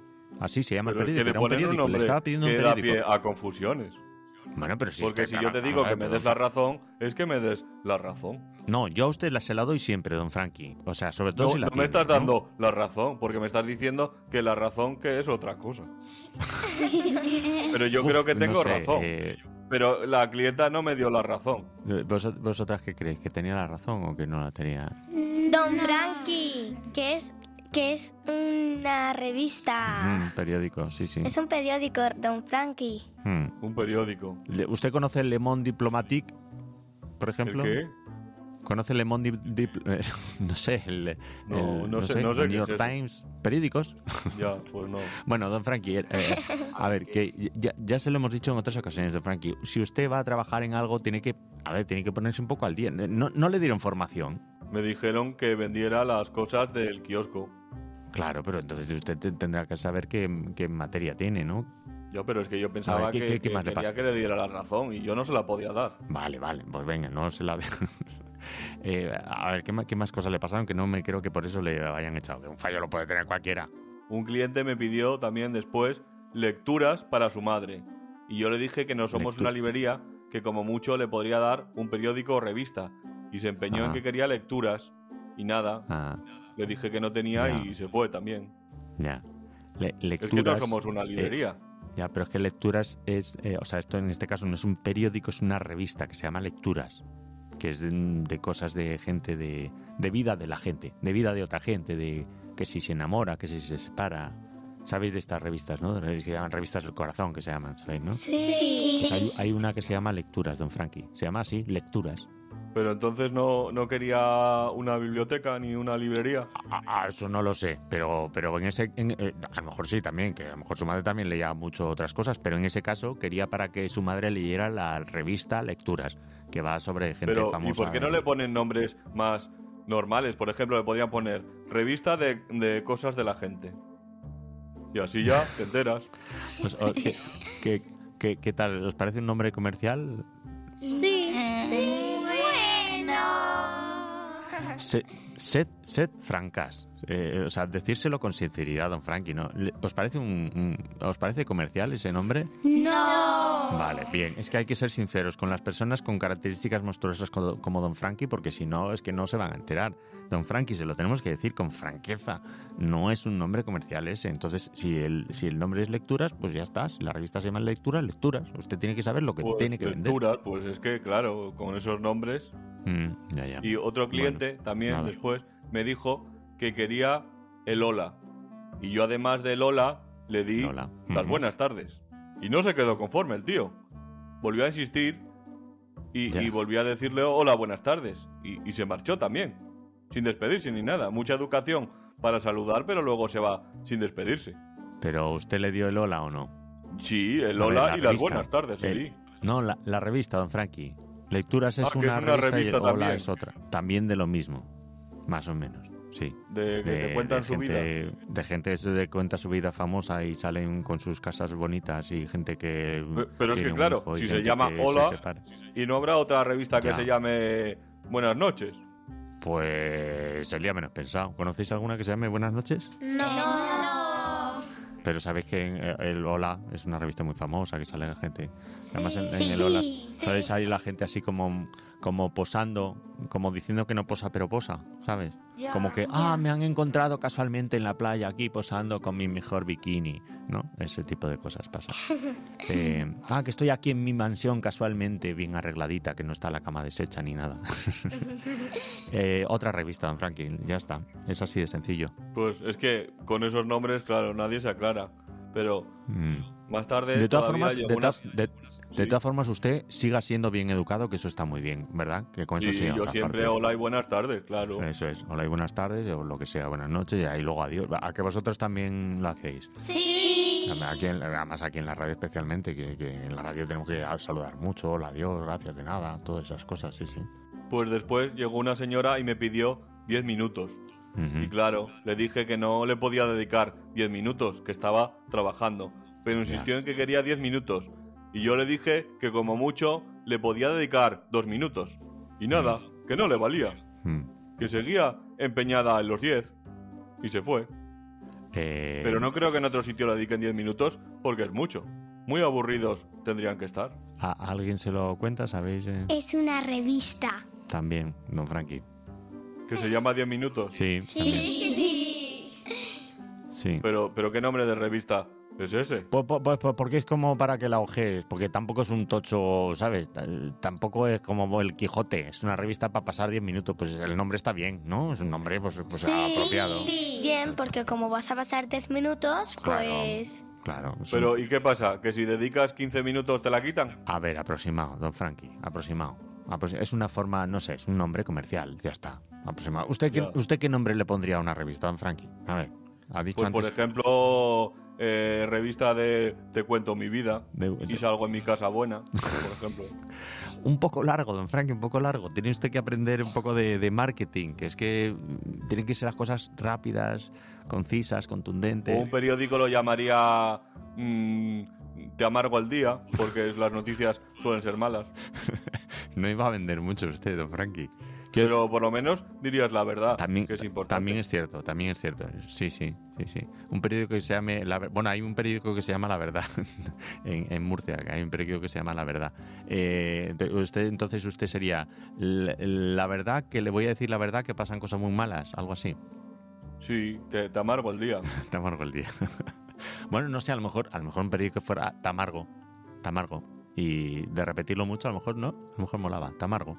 Así se llama pero el periódico, es que le era un ponen periódico, un nombre le estaba pidiendo que un da periódico. pie a confusiones. Bueno, pero si Porque si yo te digo que me des la razón, es que me des la razón. No, yo a usted la se la doy siempre, don Frankie. O sea, sobre todo No, si la no tiene, me estás ¿no? dando la razón, porque me estás diciendo que la razón que es otra cosa. Pero yo Uf, creo que tengo no sé, razón. eh, Pero la clienta no me dio la razón. ¿vos- ¿Vosotras qué creéis? ¿Que tenía la razón o que no la tenía? Don Frankie, que es, que es una revista. Mm, periódico, sí, sí. Es un periódico, Don Frankie. Mm. Un periódico. Le- ¿Usted conoce el Le Monde Diplomatique, por ejemplo? ¿El qué? ¿Conoce Le Monde Dip- eh, no sé, el, el- No, no sé, no sé el qué New es York eso. Times, periódicos? Ya, pues no. Bueno, don Frankie, eh, eh, a ver, que ya, ya se lo hemos dicho en otras ocasiones, don Frankie, si usted va a trabajar en algo, tiene que, a ver, tiene que ponerse un poco al día. No, no le dieron formación. Me dijeron que vendiera las cosas del kiosco. Claro, pero entonces usted te- tendrá que saber qué, qué materia tiene, ¿no? Yo, pero es que yo pensaba A ver, ¿qué- que, qué- qué que más le quería pasa? que le diera la razón y yo no se la podía dar. Vale, vale, pues venga, no se la... eh, a ver, ¿qué más, ¿qué más cosas le pasaron? Que no me creo que por eso le hayan echado, que un fallo lo puede tener cualquiera. Un cliente me pidió también después lecturas para su madre. Y yo le dije que no somos Lectu- una librería, que como mucho le podría dar un periódico o revista. Y se empeñó Ah. en que quería lecturas. Y nada, Ah, le dije que no tenía Ya. y se fue también. ya. Le- lecturas, Es que no somos una eh, librería. ya, pero es que lecturas es... eh, o sea, esto en este caso no es un periódico, es una revista que se llama Lecturas, que es de, de cosas de gente, de, de vida de la gente, de vida de otra gente, de que si se enamora, que si se separa... ¿Sabéis de estas revistas, no? Que se llaman revistas del corazón, que se llaman, ¿sabéis, no? Sí. Pues hay, hay una que se llama Lecturas, don Frankie. Se llama así, Lecturas. Pero entonces no, no quería una biblioteca ni una librería. Ah, ah, eso no lo sé, pero, pero en ese... en- eh, a lo mejor sí también, que a lo mejor su madre también leía mucho otras cosas, pero en ese caso quería para que su madre leyera la revista Lecturas, que va sobre gente Pero, famosa. ¿y por qué no le ponen nombres más normales? Por ejemplo, le podrían poner revista de, de cosas de la gente. Y así ya te enteras. Pues, o- ¿qué, qué, qué- qué tal? ¿Os parece un nombre comercial? Sí, sí, bueno. Se- sed, sed francas. Eh, o sea, decírselo con sinceridad, don Frankie, ¿no? Le- ¿Os parece un, un- ¿os parece comercial ese nombre? No. Vale, bien. Es que hay que ser sinceros con las personas con características monstruosas como, como don Frankie, porque si no, es que no se van a enterar. Don Frankie, se lo tenemos que decir con franqueza. No es un nombre comercial ese. Entonces, si el, si el nombre es Lecturas, pues ya está. Si la revista se llama Lecturas, Lecturas. Usted tiene que saber lo que Pues, tiene que vender. lecturas, pues es que, claro, con esos nombres. Mm, ya, ya. Y otro cliente Bueno, también nada. después me dijo que quería el hola. Y yo además del hola le di Hola. las Ujú. buenas tardes. Y no se quedó conforme el tío. Volvió a insistir y, Ya. y volvió a decirle hola, buenas tardes. Y, y se marchó también, sin despedirse ni nada. Mucha educación para saludar, pero luego se va sin despedirse. Pero ¿usted le dio el hola o no? Sí, el A ver, hola la y las revista. buenas tardes le El- di. No, la, la revista, don Frankie. Lecturas es, Ah, que una, es una revista, revista y el hola también. es otra. También de lo mismo. Más o menos, sí. De que te cuentan su gente, De gente eso de cuenta su vida famosa y salen con sus casas bonitas y gente que... Pe- Pero es tiene que un claro, hijo y si se gente llama que se Hola, separa. y no habrá otra revista que Ya. se llame Buenas noches. Pues sería menos pensado. ¿Conocéis alguna que se llame Buenas noches? No. Pero sabéis que en, eh, el Hola es una revista muy famosa, que sale la gente. Además, en, en Sí, el Hola, sí, ¿sabéis? Hay la gente así como, como posando, como diciendo que no posa, pero posa, ¿sabes? Ya, como que, ya. ah, me han encontrado casualmente en la playa aquí posando con mi mejor bikini, ¿no? Ese tipo de cosas pasa. Eh, ah, que estoy aquí en mi mansión casualmente, bien arregladita, que no está la cama deshecha ni nada. Eh, otra revista, don Frankie, ya está. Es así de sencillo. Pues es que con esos nombres, claro, nadie se aclara. Pero Mm. más tarde De todas todavía formas, llegó de, una- todas- de- de Sí. todas formas, usted siga siendo bien educado, que eso está muy bien, ¿verdad? Que con eso Sí, sí. yo siempre hola y buenas tardes, claro. Eso es, hola y buenas tardes, o lo que sea, buenas noches, y ahí luego adiós. ¿A que vosotros también lo hacéis? Sí. Aquí en- además aquí en la radio especialmente, que, que en la radio tenemos que saludar mucho, hola, adiós, gracias, de nada, todas esas cosas, sí, sí. Pues después llegó una señora y me pidió diez minutos. Ujú. Y claro, le dije que no le podía dedicar diez minutos, que estaba trabajando. Pero insistió en que quería diez minutos. Y yo le dije que como mucho le podía dedicar dos minutos. Y nada, que no le valía. Mm. Que seguía empeñada en los diez. Y se fue. Eh, Pero no creo que en otro sitio le dediquen diez minutos porque es mucho. Muy aburridos tendrían que estar. ¿A alguien se lo cuenta, sabéis? eh? Es una revista. También, don Frankie. ¿Que se llama diez minutos? Sí. Sí. Sí. Pero, pero ¿qué nombre de revista es ese? Pues, pues, pues porque es como para que la ojees, porque tampoco es un tocho, ¿sabes? T- Tampoco es como el Quijote, es una revista para pasar diez minutos, pues el nombre está bien, ¿no? Es un nombre pues, pues Sí, apropiado. sí. Bien, porque como vas a pasar diez minutos, Claro. pues... Claro. es Pero un- ¿y qué pasa? ¿Que si dedicas quince minutos te la quitan? A ver, aproximado, don Frankie, aproximado. Aproxi- Es una forma, no sé, es un nombre comercial, ya está. Aproximado. ¿Usted qué, Ya. ¿Usted qué nombre le pondría a una revista, don Frankie? A ver, ha dicho Pues antes... por ejemplo, eh, revista de Te cuento mi vida De- y salgo en mi casa buena, por ejemplo. Un poco largo, don Frankie, un poco largo. Tiene usted que aprender un poco de, de marketing, que es que mm, tienen que ser las cosas rápidas, concisas, contundentes. O un periódico lo llamaría mm, Te amargo el día, porque las noticias suelen ser malas. No iba a vender mucho usted, don Frankie. Pero por lo menos dirías la verdad, También, que es importante. también es cierto, también es cierto. Sí, sí, sí, sí. Un periódico que se llame... La Ver- bueno, hay un periódico que se llama La Verdad en, en Murcia, que hay un periódico que se llama La Verdad. Eh, pero usted, entonces usted sería la, la verdad, que le voy a decir la verdad, que pasan cosas muy malas, algo así. Sí, te, te amargo el día. Te amargo el día. Bueno, no sé, a lo mejor, a lo mejor un periódico que fuera Tamargo, Tamargo. Y de repetirlo mucho, a lo mejor no, a lo mejor molaba, Tamargo.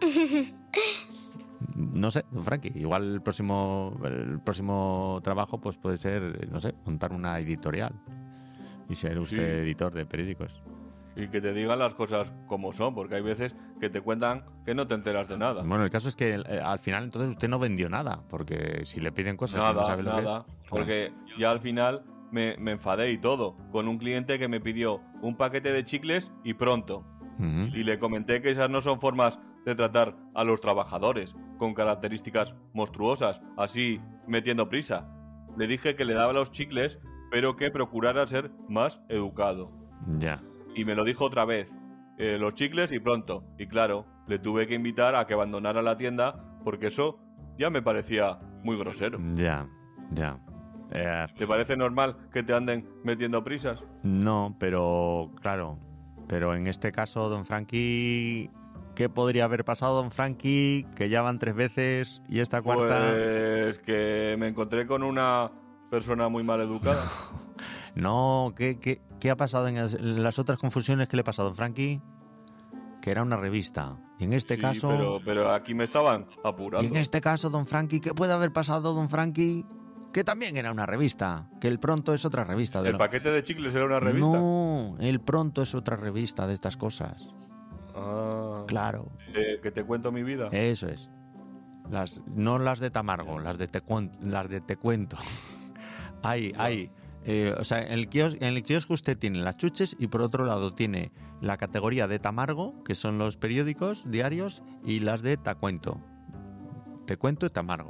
No sé, don Frankie, igual el próximo el próximo trabajo pues puede ser, no sé, montar una editorial y ser usted Sí. editor de periódicos. Y que te digan las cosas como son, porque hay veces que te cuentan que no te enteras de nada. Bueno, el caso es que eh, al final entonces usted no vendió nada, porque si le piden cosas y Nada, no sabe lo que nada. es, Porque ya al final me, me enfadé y todo, con un cliente que me pidió un paquete de chicles y pronto. Ujú. Y le comenté que esas no son formas de tratar a los trabajadores, con características monstruosas, así metiendo prisa. Le dije que le daba los chicles, pero que procurara ser más educado. Ya. Y me lo dijo otra vez, eh, los chicles y pronto. Y claro, le tuve que invitar a que abandonara la tienda, porque eso ya me parecía muy grosero. Ya, ya. Eh, ¿Te parece normal que te anden metiendo prisas? No, pero claro, pero en este caso, don Frankie, ¿qué podría haber pasado, don Frankie? Que ya van tres veces y esta cuarta... Pues que me encontré con una persona muy mal educada. No, ¿qué, qué, qué ha pasado en las, en las otras confusiones que le ha pasado, don Frankie? Que era una revista. Y en este Sí, caso... Pero, pero aquí me estaban apurando. Y en este caso, don Frankie, ¿qué puede haber pasado, don Frankie? Que también era una revista. Que el Pronto es otra revista. De ¿El lo- paquete de chicles era una revista? No, el Pronto es otra revista de estas cosas. Ah, Claro. eh, que te cuento mi vida. Eso es. Las, no las de Tamargo, las de Te, cuen- las de te Cuento. Hay, hay. eh, o sea, en el, kiosco, en el kiosco usted tiene las chuches y por otro lado tiene la categoría de Tamargo, que son los periódicos diarios, y las de Tacuento. Te Cuento y Tamargo.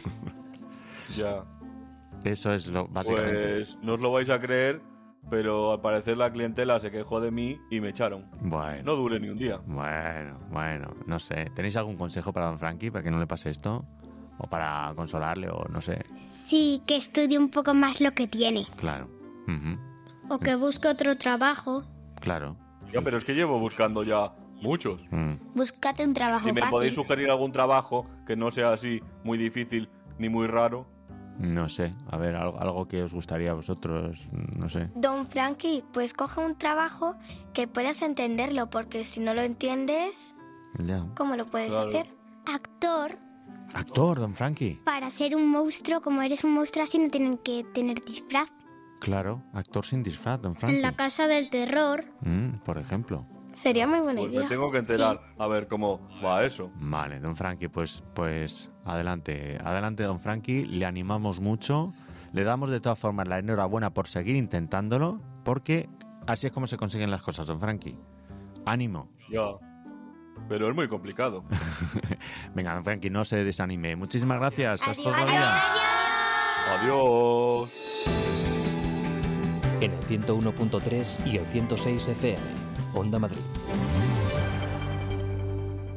Ya. Eso es lo básicamente. Pues no os lo vais a creer, pero al parecer la clientela se quejó de mí y me echaron. Bueno. No duré ni un día. Bueno, bueno, no sé. ¿Tenéis algún consejo para don Frankie para que no le pase esto? O para consolarle, o no sé. Sí, que estudie un poco más lo que tiene. Claro. Ujú. O que busque otro trabajo. Claro. Ya, pero es que llevo buscando ya muchos. Mm. Búscate un trabajo Si me fácil. podéis sugerir algún trabajo que no sea así muy difícil ni muy raro. No sé. A ver, algo, algo que os gustaría a vosotros, no sé. Don Frankie, pues coge un trabajo que puedas entenderlo, porque si no lo entiendes, Ya. ¿cómo lo puedes Claro. hacer? Actor, Actor, don Frankie. para ser un monstruo, como eres un monstruo así, no tienen que tener disfraz. Claro, actor sin disfraz, don Frankie. En la casa del terror. Mm, por ejemplo. Sería muy buena Pues idea. me tengo que enterar a ver cómo va eso. Vale, don Frankie, pues, pues adelante, adelante, don Frankie. Le animamos mucho. Le damos de todas formas la enhorabuena por seguir intentándolo, porque así es como se consiguen las cosas, don Frankie. Ánimo. Ya. Pero es muy complicado. Venga, don Frankie, no se desanime. Muchísimas gracias. Hasta otro día. Adiós. En el ciento uno punto tres y el ciento seis F M, Onda Madrid.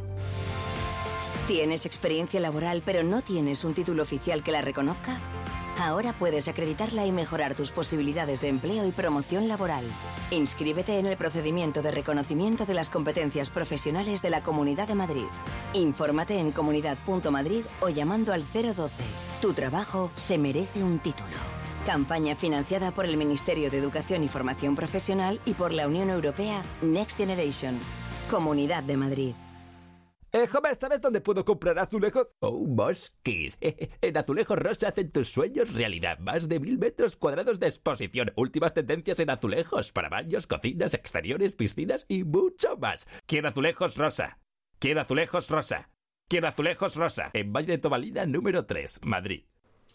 ¿Tienes experiencia laboral pero no tienes un título oficial que la reconozca? Ahora puedes acreditarla y mejorar tus posibilidades de empleo y promoción laboral. Inscríbete en el procedimiento de reconocimiento de las competencias profesionales de la Comunidad de Madrid. Infórmate en comunidad punto madrid o llamando al cero doce. Tu trabajo se merece un título. Campaña financiada por el Ministerio de Educación y Formación Profesional y por la Unión Europea Next Generation. Comunidad de Madrid. Eh, joven, ¿sabes dónde puedo comprar azulejos? Oh, Bosquis. En Azulejos Rosa hacen tus sueños realidad. Más de mil metros cuadrados de exposición. Últimas tendencias en azulejos para baños, cocinas, exteriores, piscinas y mucho más. Quiero Azulejos Rosa. Quiero Azulejos Rosa. Quiero Azulejos Rosa. En Valle de Tobalina número tres, Madrid.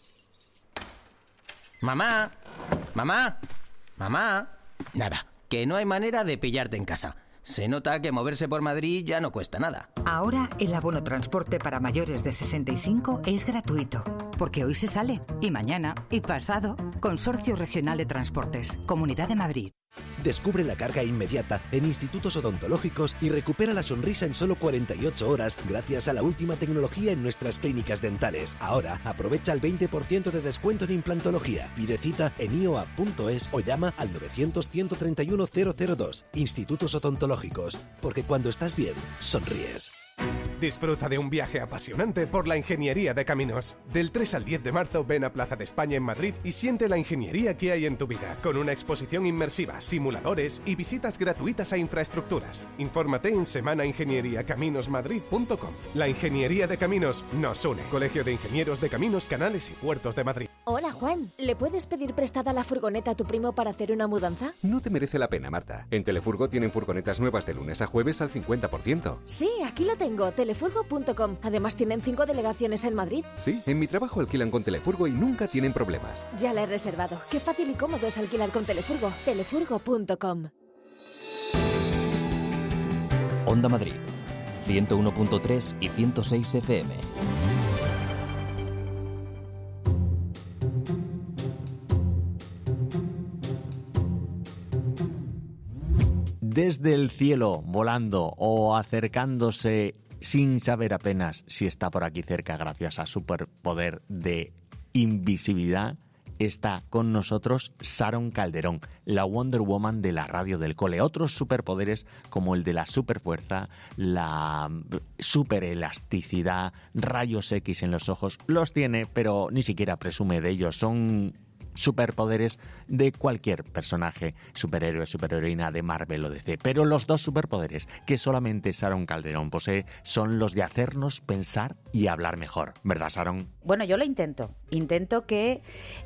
Mamá, mamá, mamá. Nada, que no hay manera de pillarte en casa. Se nota que moverse por Madrid ya no cuesta nada. Ahora el abono transporte para mayores de sesenta y cinco es gratuito, porque hoy se sale, y mañana, y pasado. Consorcio Regional de Transportes, Comunidad de Madrid. Descubre la carga inmediata en institutos odontológicos y recupera la sonrisa en solo cuarenta y ocho horas gracias a la última tecnología en nuestras clínicas dentales. Ahora aprovecha el veinte por ciento de descuento en implantología. Pide cita en i o a punto es o llama al novecientos, ciento treinta y uno, cero cero dos. Institutos odontológicos, porque cuando estás bien, sonríes. Disfruta de un viaje apasionante por la ingeniería de caminos. Del tres al diez de marzo ven a Plaza de España en Madrid y siente la ingeniería que hay en tu vida, con una exposición inmersiva, simuladores y visitas gratuitas a infraestructuras. Infórmate en semana ingeniería caminos madrid punto com. La ingeniería de caminos nos une. Colegio de Ingenieros de Caminos, Canales y Puertos de Madrid. Hola, Juan. ¿Le puedes pedir prestada la furgoneta a tu primo para hacer una mudanza? No te merece la pena, Marta. En Telefurgo tienen furgonetas nuevas de lunes a jueves al cincuenta por ciento. Sí, aquí lo tengo. telefurgo punto com. Además tienen cinco delegaciones en Madrid. Sí, en mi trabajo alquilan con Telefurgo y nunca tienen problemas. Ya la he reservado. Qué fácil y cómodo es alquilar con Telefurgo. telefurgo punto com. Onda Madrid, ciento uno punto tres y ciento seis F M. Desde el cielo, volando o acercándose sin saber apenas si está por aquí cerca gracias a superpoder de invisibilidad, está con nosotros Sharon Calderón, la Wonder Woman de la radio del cole. Otros superpoderes como el de la superfuerza, la superelasticidad, rayos X en los ojos, los tiene, pero ni siquiera presume de ellos. Son superpoderes de cualquier personaje, superhéroe, superheroína de Marvel o D C. Pero los dos superpoderes que solamente Sharon Calderón posee son los de hacernos pensar y hablar mejor. ¿Verdad, Sharon? Bueno, yo lo intento. Intento que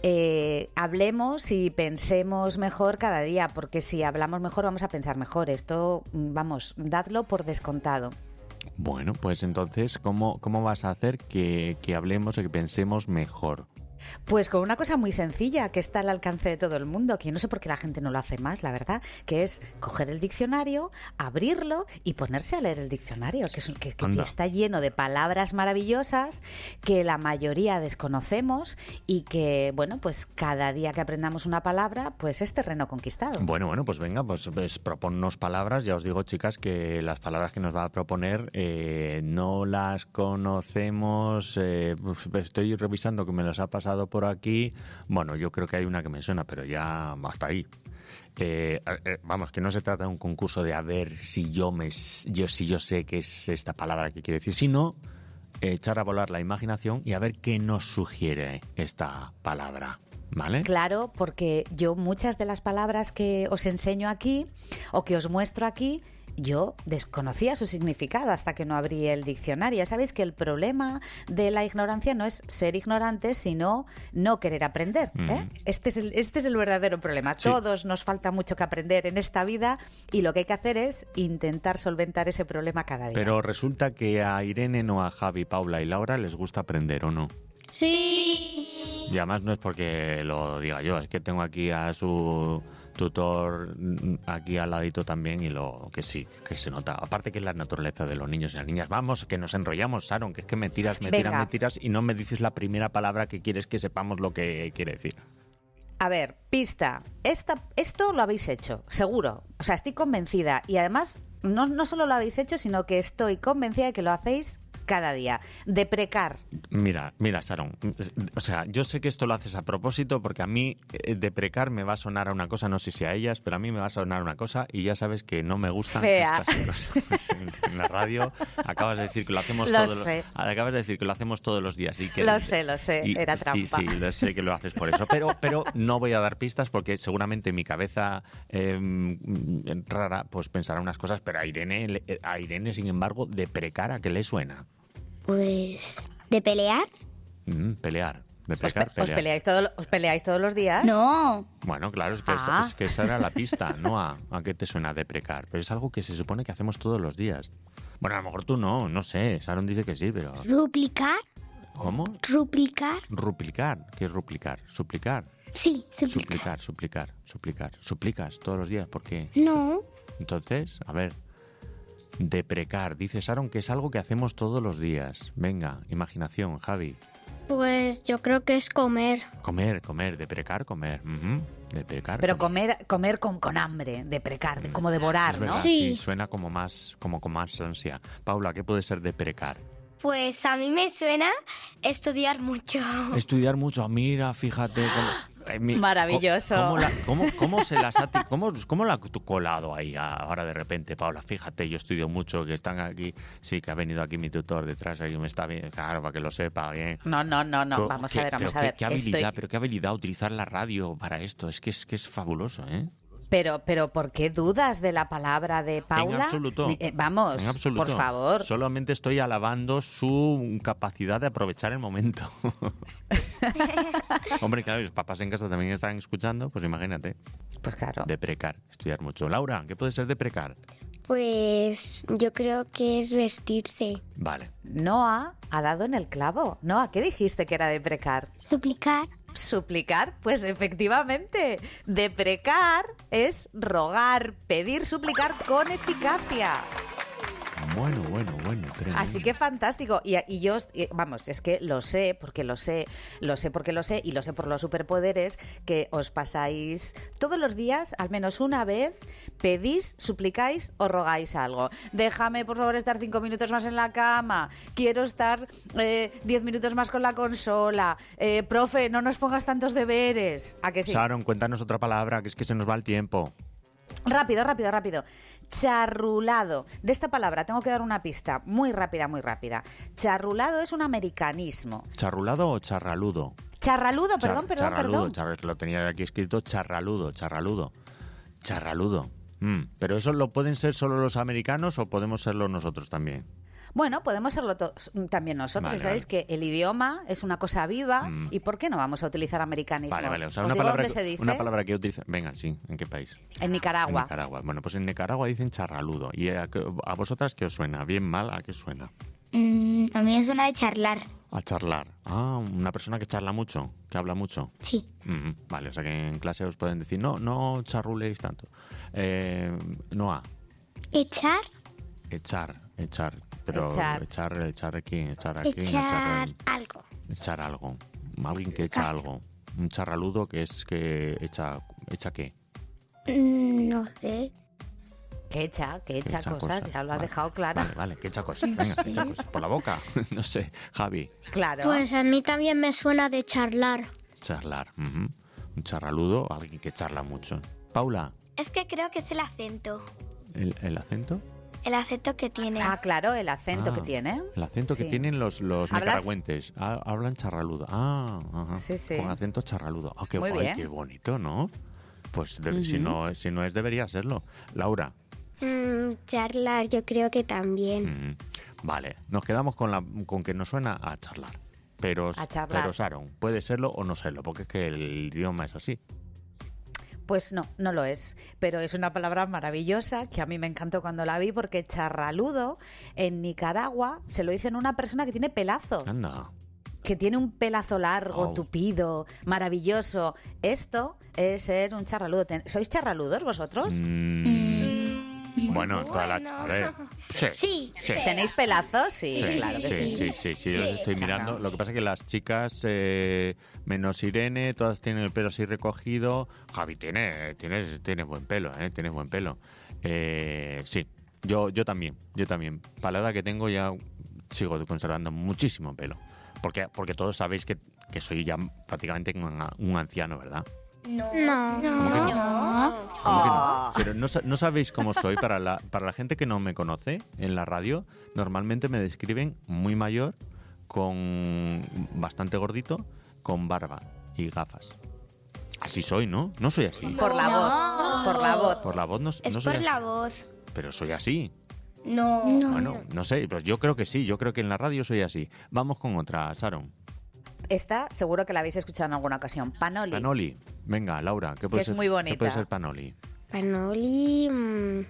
eh, hablemos y pensemos mejor cada día, porque si hablamos mejor vamos a pensar mejor. Esto, vamos, dadlo por descontado. Bueno, pues entonces, ¿cómo, cómo vas a hacer que, que hablemos y que pensemos mejor? Pues con una cosa muy sencilla que está al alcance de todo el mundo, que yo no sé por qué la gente no lo hace más, la verdad, que es coger el diccionario, abrirlo y ponerse a leer el diccionario, que, es, que, que está lleno de palabras maravillosas que la mayoría desconocemos y que, bueno, pues cada día que aprendamos una palabra, pues es terreno conquistado. Bueno, bueno, pues venga, pues, pues proponnos palabras. Ya os digo, chicas, que las palabras que nos va a proponer eh, no las conocemos. Eh, estoy revisando que me las ha pasado por aquí. Bueno, yo creo que hay una que me suena, pero ya hasta ahí. Eh, eh, vamos, que no se trata de un concurso de a ver si yo me yo si yo sé qué es esta palabra que quiere decir, sino eh, echar a volar la imaginación y a ver qué nos sugiere esta palabra. ¿Vale? Claro, porque yo muchas de las palabras que os enseño aquí o que os muestro aquí, yo desconocía su significado hasta que no abrí el diccionario. Ya sabéis que el problema de la ignorancia no es ser ignorante, sino no querer aprender, ¿eh? Mm. Este es el, este es el verdadero problema. Sí. Todos nos falta mucho que aprender en esta vida y lo que hay que hacer es intentar solventar ese problema cada día. Pero resulta que a Irene, no a Javi, Paula y Laura les gusta aprender, ¿o no? Sí. Y además no es porque lo diga yo, es que tengo aquí a su tutor aquí al ladito también y lo que sí, que se nota. Aparte que es la naturaleza de los niños y las niñas. Vamos, que nos enrollamos, Sharon, que es que me tiras, me tiras, me tiras y no me dices la primera palabra que quieres que sepamos lo que quiere decir. A ver, pista. Esta, esto lo habéis hecho, seguro. O sea, estoy convencida. Y además, no, no solo lo habéis hecho, sino que estoy convencida de que lo hacéis cada día. Deprecar. Mira, mira, Sharon, o sea, yo sé que esto lo haces a propósito porque a mí eh, deprecar me va a sonar a una cosa, no sé si a ellas, pero a mí me va a sonar a una cosa y ya sabes que no me gustan Fea. estas cosas. En, en la radio acabas de decir que lo hacemos Lo todos sé. los, acabas de decir que lo hacemos todos los días y que Lo sé, lo sé, y- era trampa. Y sí, lo sé que lo haces por eso, pero pero no voy a dar pistas porque seguramente mi cabeza eh, rara pues pensará unas cosas, pero a Irene le- a Irene sin embargo deprecar, ¿a qué le suena? Pues, ¿de pelear? Mm, pelear. Deprecar, ¿Os pelear. peleáis, todo, ¿Os peleáis todos los días? No. Bueno, claro, es que, Ah. es, es que esa era la pista, ¿no? A, ¿A qué te suena deprecar? Pero es algo que se supone que hacemos todos los días. Bueno, a lo mejor tú no, no sé. Sharon dice que sí, pero... ¿Ruplicar? ¿Cómo? ¿Ruplicar? Ruplicar. ¿Qué es ruplicar? Suplicar. Sí, suplicar. Suplicar, suplicar, suplicar. Suplicas todos los días, ¿por qué? No. Entonces, a ver... Deprecar. Dice Sharon que es algo que hacemos todos los días. Venga, imaginación, Javi. Pues yo creo que es comer. Comer, comer, deprecar, comer. Ujú. Deprecar, Pero comer, comer con, con hambre, deprecar, de- como devorar, Es ¿no? verdad, sí, suena como más, como con más ansia. Paula, ¿qué puede ser deprecar? Pues a mí me suena estudiar mucho. Estudiar mucho. Mira, fíjate. Cómo, eh, mi- Maravilloso. ¿Cómo, cómo la- cómo- cómo se las ha ti- cómo, cómo la ha tu- colado ahí ahora de repente, Paula? Fíjate, yo estudio mucho, que están aquí. Sí, que ha venido aquí mi tutor detrás, ahí me está bien. Claro, para que lo sepa bien. No, no, no, no. Co- Vamos qué- a ver, vamos pero a qué- ver. Qué habilidad, Estoy- pero qué habilidad utilizar la radio para esto. Es que es, que es fabuloso, ¿eh? Pero, pero, ¿por qué dudas de la palabra de Paula? En absoluto. Ni- eh, vamos, En absoluto. por favor. Solamente estoy alabando su capacidad de aprovechar el momento. Hombre, claro, y los papás en casa también están escuchando, pues imagínate. Pues claro. Deprecar, estudiar mucho. Laura, ¿qué puede ser deprecar? Pues yo creo que es vestirse. Vale. Noah ha dado en el clavo. Noah, ¿qué dijiste que era deprecar? Suplicar. Suplicar, pues efectivamente. Deprecar es rogar, pedir, suplicar con eficacia. Bueno, bueno, bueno. tremendo. Así que fantástico. Y, y yo, y, vamos, es que lo sé, porque lo sé, lo sé porque lo sé, y lo sé por los superpoderes, que os pasáis todos los días, al menos una vez, pedís, suplicáis o rogáis algo. Déjame, por favor, estar cinco minutos más en la cama. Quiero estar eh, diez minutos más con la consola. Eh, profe, no nos pongas tantos deberes. ¿A que sí? Sharon, cuéntanos otra palabra, que es que se nos va el tiempo. Rápido, rápido, rápido. Charrulado. De esta palabra tengo que dar una pista muy rápida, muy rápida. Charrulado es un americanismo. ¿Charrulado o charraludo? Charraludo, Char- perdón, perdón, charraludo, perdón. char- que lo tenía aquí escrito charraludo, charraludo. Charraludo. Mm, ¿Pero eso lo pueden ser solo los americanos o podemos serlo nosotros también? Bueno, podemos serlo to- también nosotros. Vale, Sabéis que el idioma es una cosa viva Mm. y ¿por qué no vamos a utilizar americanismos? Vale, vale. O sea, ¿Os una digo palabra, dónde que, se dice? una palabra que utiliza. Venga, sí. ¿En qué país? En Nicaragua. En Nicaragua. Bueno, pues en Nicaragua dicen charraludo. ¿Y a, qué- a vosotras qué os suena? ¿Bien, mal? ¿A qué suena? Mm, a mí me suena de charlar. A charlar. Ah, una persona que charla mucho, que habla mucho. Sí. Mm, vale, o sea que en clase os pueden decir, no, no charruléis tanto. Eh, no a. Echar. Echar, echar. Pero Echar. echar, echar aquí, echar aquí, Echar echar, algo. echar algo. Alguien que echa Casa. algo. Un charraludo que es que echa, ¿echa qué? Mm, no sé. Que echa, que echa, echa cosas, cosas, ya lo ha vale. dejado claro. Vale, vale, que echa cosas. Venga, Sí. echa cosas. Por la boca. No sé, Javi. Claro. Pues a mí también me suena de charlar. Charlar. ujú. Un charraludo, alguien que charla mucho. Paula, Es que creo que es el acento. ¿el, el acento? El acento que tiene. Ah, claro, el acento Ah, que tiene. El acento que Sí. tienen los, los ¿Hablas? nicaragüenses. Ah, hablan charraludo. Ah, ajá. Sí, sí. Con acento charraludo. Ah, qué Muy guay, bien. qué bonito, ¿no? Pues de- si, Ujú. no, si no es, debería serlo. Laura. Mm, charlar, yo creo que también. mm, Vale, nos quedamos con, la, con que nos suena a charlar. Pero, A charlar. pero Sharon, puede serlo o no serlo, porque es que el idioma es así. Pues no, no lo es. Pero es una palabra maravillosa que a mí me encantó cuando la vi porque charraludo en Nicaragua se lo dicen a una persona que tiene pelazo. Anda. Que tiene un pelazo largo, Oh. tupido, maravilloso. Esto es ser un charraludo. Ten- ¿Sois charraludos vosotros? Mm, bueno, toda la... A ver. Sí. Sí. sí. ¿Tenéis pelazos? Sí, Sí, claro que sí. sí, sí, sí, sí, yo los estoy mirando. Lo que pasa es que las chicas, eh, menos Irene, todas tienen el pelo así recogido. Javi tiene, tienes, tienes buen pelo, ¿eh? Tienes buen pelo. Eh, sí, yo, yo también, yo también. Para la edad que tengo ya sigo conservando muchísimo pelo. Porque, porque todos sabéis que, que soy ya prácticamente un, un anciano, ¿verdad? No. No. ¿Cómo que no? No. ¿Cómo que no? Pero no, sa- no sabéis cómo soy. Para la, para la gente que no me conoce en la radio, normalmente me describen muy mayor, con bastante gordito, con barba y gafas. Así soy, ¿no? No soy así. Por la voz, por la voz. Por la voz no, Es no soy por así. la voz. Pero soy así. No. Bueno, no sé, pues yo creo que sí. Yo creo que en la radio soy así. Vamos con otra, Sharon. Esta seguro que la habéis escuchado en alguna ocasión. Panoli. Panoli. Venga, Laura, ¿qué puede es ser? muy bonita. ¿Qué puede ser panoli? Panoli. mm,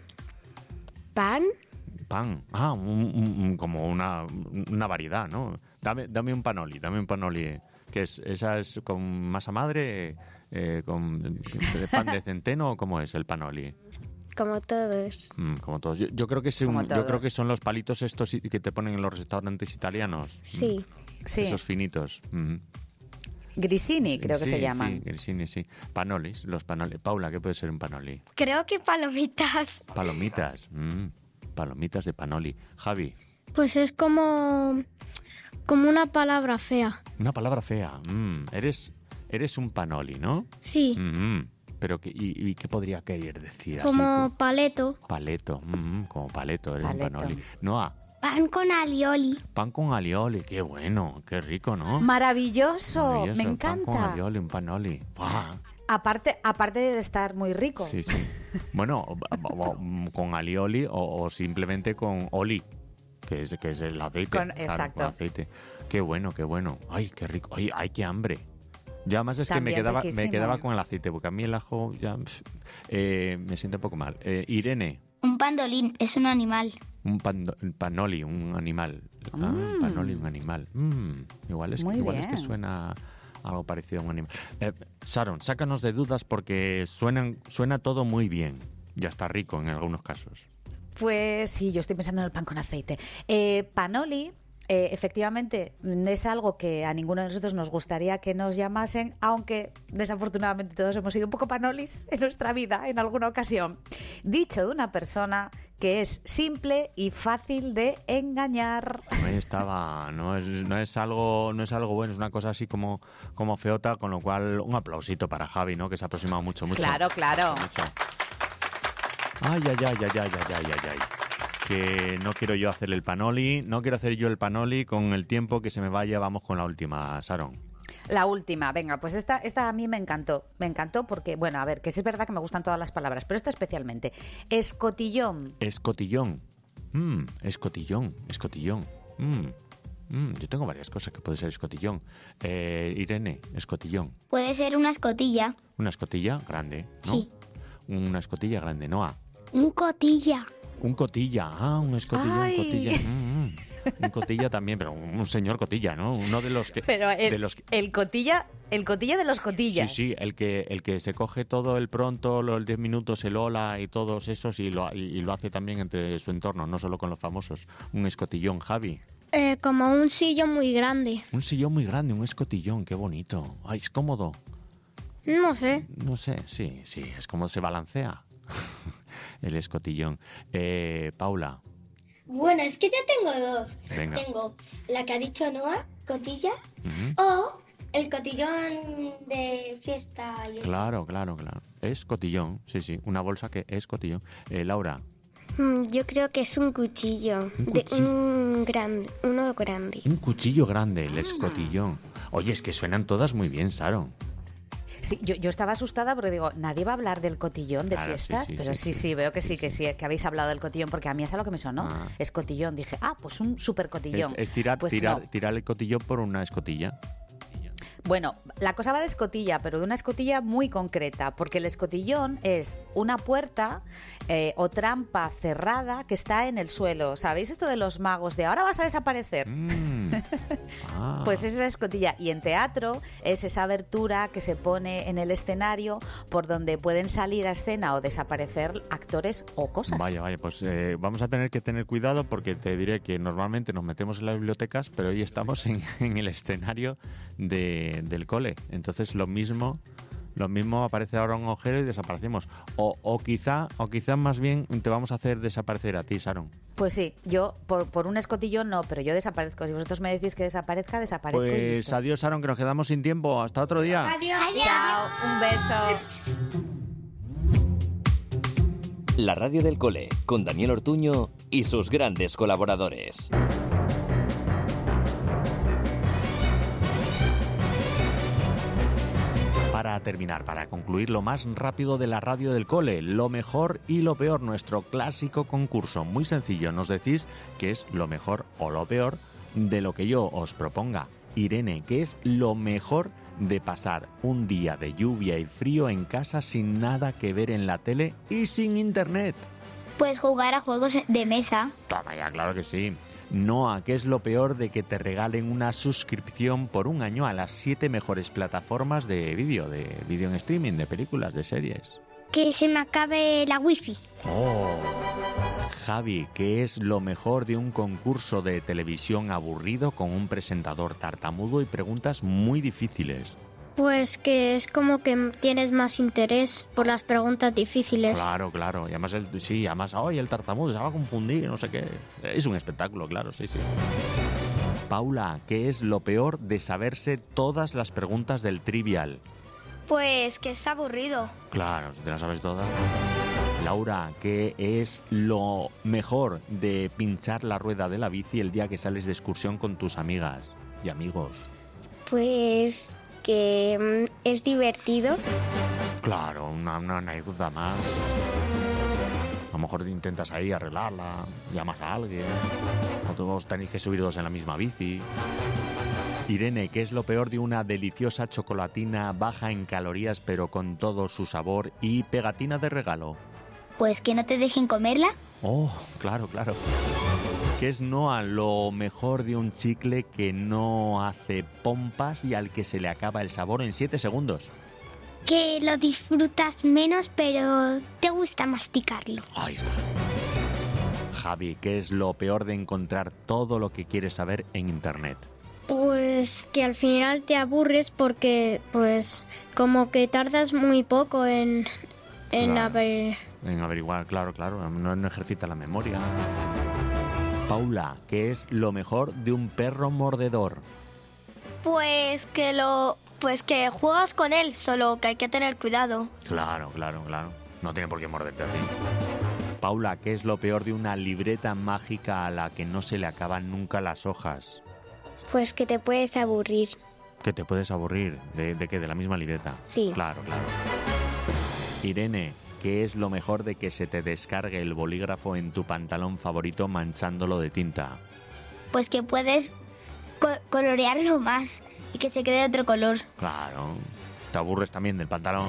pan. Pan. Ah, un- un- un- como una, una variedad, ¿no? Dame, dame un panoli, dame un panoli. Que es, ¿Esa es con masa madre, eh, con de pan de centeno o cómo es el panoli? Como todos. Mm, como todos. Yo, yo creo que es un- Como yo creo todos. que son los palitos estos que te ponen en los restaurantes italianos. Sí. Sí. Esos finitos. Mm. Grisini, creo que Sí, se llaman. Sí, grisini, sí. Panolis, los panolis. Paula, ¿qué puede ser un panoli? Creo que palomitas. Palomitas. mm, Palomitas de panoli. Javi, Pues es como, como una palabra fea. una palabra fea. mm, Eres, eres un panoli, ¿no? Sí, Mm, Pero, que, y, y qué podría querer decir como así? paleto. Paleto. mm, Como paleto, eres Paleto. un panoli. Noa, Pan con alioli. pan con alioli. Qué bueno, qué rico, ¿no? Maravilloso, Maravilloso, me Pan con encanta. alioli, un panoli. ¡Buah! Aparte, aparte de estar muy rico. Sí, sí. Bueno, o- o- o- con alioli o, o simplemente con oli, que es, que es el aceite. Con- claro, exacto. con aceite. Qué bueno, qué bueno. Ay, qué rico. Ay, ay qué hambre. Ya más es que me También quedaba, me riquísimo. quedaba con el aceite, porque a mí el ajo ya pf, eh, me siente un poco mal. Eh, Irene, Un pandolín es un animal. un pando- un panoli, un animal. Ah, un Mm. panoli, un animal. Mm, igual es, Muy igual es que bien. suena algo parecido a un animal. Eh, Sharon, sácanos de dudas porque suenan, suena todo muy bien. Ya está rico en algunos casos. Pues sí, yo estoy pensando en el pan con aceite. Eh, panoli, eh, efectivamente, es algo que a ninguno de nosotros nos gustaría que nos llamasen, aunque desafortunadamente todos hemos sido un poco panolis en nuestra vida en alguna ocasión. Dicho de una persona que es simple y fácil de engañar. Ahí estaba, no es, no es algo, no es algo bueno, es una cosa así como, como feota, con lo cual un aplausito para Javi, ¿no? Que se ha aproximado mucho, mucho. Claro, claro. Mucho. Ay, ay, ay, ay, ay, ay, ay, ay, ay. Que no quiero yo hacer el panoli, no quiero hacer yo el panoli con el tiempo que se me vaya. Vamos con la última, Sharon. La última, venga, pues esta, esta a mí me encantó. Me encantó porque, bueno, a ver, que sí es verdad que me gustan todas las palabras, pero esta especialmente. Escotillón. Escotillón. Mm, escotillón, escotillón. Mm, mm, yo tengo varias cosas que puede ser escotillón. Eh, Irene, escotillón. Puede ser una escotilla. Una escotilla grande, ¿no? Sí. Una escotilla grande, Noa. Un cotilla. Un cotilla, ah, un escotillón, Ay. cotilla. Mm, mm. Un cotilla también, pero un, un señor cotilla, ¿no? Uno de los que... Pero el, de los que- el cotilla, el cotilla de los cotillas. Sí, sí, el que, el que se coge todo el pronto, los diez minutos, el hola y todos esos y lo, y, y lo hace también entre su entorno, no solo con los famosos. Un escotillón, Javi. Eh, como un sillón muy grande. Un sillón muy grande, un escotillón, qué bonito. Ay, es cómodo. No sé. No sé, sí, sí, es como se balancea el escotillón. Eh, Paula, Bueno, es que ya tengo dos. Venga. Tengo la que ha dicho Noah, cotilla, ujú. o el cotillón de fiesta. Y eso. Claro, claro, claro. Es cotillón, sí, sí, una bolsa que es cotillón. Eh, Laura, Mm, Yo creo que es un cuchillo. Un de cuchillo. un grande, uno grande. un cuchillo grande, el escotillón. Oye, es que suenan todas muy bien, Sharon. Sí, yo, yo estaba asustada porque digo, nadie va a hablar del cotillón de Claro, sí, fiestas, sí, pero sí, sí, sí, veo que sí, que sí, que habéis hablado del cotillón, porque a mí es a lo que me sonó. Ah. Es cotillón. Dije, ah, pues un super Es, cotillón. es tirar, Pues tirar, no. tirar el cotillón por una escotilla. Bueno, la cosa va de escotilla, pero de una escotilla muy concreta, porque el escotillón es una puerta eh, o trampa cerrada que está en el suelo. ¿Sabéis esto de los magos de ahora vas a desaparecer? Mm. Ah. Pues es esa escotilla. Y en teatro es esa abertura que se pone en el escenario por donde pueden salir a escena o desaparecer actores o cosas. Vaya, vaya, pues eh, vamos a tener que tener cuidado porque te diré que normalmente nos metemos en las bibliotecas, pero hoy estamos en, en el escenario de, del cole. Entonces lo mismo Lo mismo aparece ahora un agujero y desaparecemos. O, o quizá o quizá más bien te vamos a hacer desaparecer a ti, Sharon. Pues sí, yo por, por un escotillón no, pero yo desaparezco. Si vosotros me decís que desaparezca, desaparezco y Pues listo. adiós, Sharon, que nos quedamos sin tiempo. Hasta otro día. Adiós. Chao, un beso. La radio del cole, con Daniel Ortuño y sus grandes colaboradores. Para terminar, para concluir lo más rápido de la radio del cole, lo mejor y lo peor, nuestro clásico concurso. Muy sencillo, nos decís qué es lo mejor o lo peor de lo que yo os proponga. Irene, ¿qué es lo mejor de pasar un día de lluvia y frío en casa sin nada que ver en la tele y sin internet? Pues jugar a juegos de mesa. Toma ya, claro que sí. Noa, ¿qué es lo peor de que te regalen una suscripción por un año a las siete mejores plataformas de vídeo, de vídeo en streaming, de películas, de series? Que se me acabe la wifi. Oh. Javi, ¿qué es lo mejor de un concurso de televisión aburrido con un presentador tartamudo y preguntas muy difíciles? Pues que es como que tienes más interés por las preguntas difíciles. Claro, claro. Y además, el, sí, además, hoy el tartamudo se va a confundir, no sé qué. Es un espectáculo, claro, sí, sí. Paula, ¿qué es lo peor de saberse todas las preguntas del Trivial? Pues que es aburrido. Claro, si te las sabes todas. Laura, ¿qué es lo mejor de pinchar la rueda de la bici el día que sales de excursión con tus amigas y amigos? Pues que mm, es divertido. Claro, una, una anécdota más. A lo mejor intentas ahí arreglarla, llamas a alguien, o todos tenéis que subir dos en la misma bici. Irene, ¿qué es lo peor de una deliciosa chocolatina baja en calorías pero con todo su sabor y pegatina de regalo? Pues que no te dejen comerla. Oh, claro, claro. ¿Qué es, Noa, lo mejor de un chicle que no hace pompas y al que se le acaba el sabor en siete segundos? Que lo disfrutas menos, pero te gusta masticarlo. Ahí está. Javi, ¿qué es lo peor de encontrar todo lo que quieres saber en Internet? Pues que al final te aburres porque, pues, como que tardas muy poco en, en Claro. haber... En averiguar, claro, claro, no, no ejercita la memoria. Paula, ¿qué es lo mejor de un perro mordedor? Pues que lo... Pues que juegas con él, solo que hay que tener cuidado. Claro, claro, claro. No tiene por qué morderte a ti. Paula, ¿qué es lo peor de una libreta mágica a la que no se le acaban nunca las hojas? Pues que te puedes aburrir. Que te puedes aburrir. ¿De, de qué? ¿De la misma libreta? Sí. Claro, claro. Irene, ¿qué es lo mejor de que se te descargue el bolígrafo en tu pantalón favorito manchándolo de tinta? Pues que puedes co- colorearlo más y que se quede de otro color. Claro. Te aburres también del pantalón.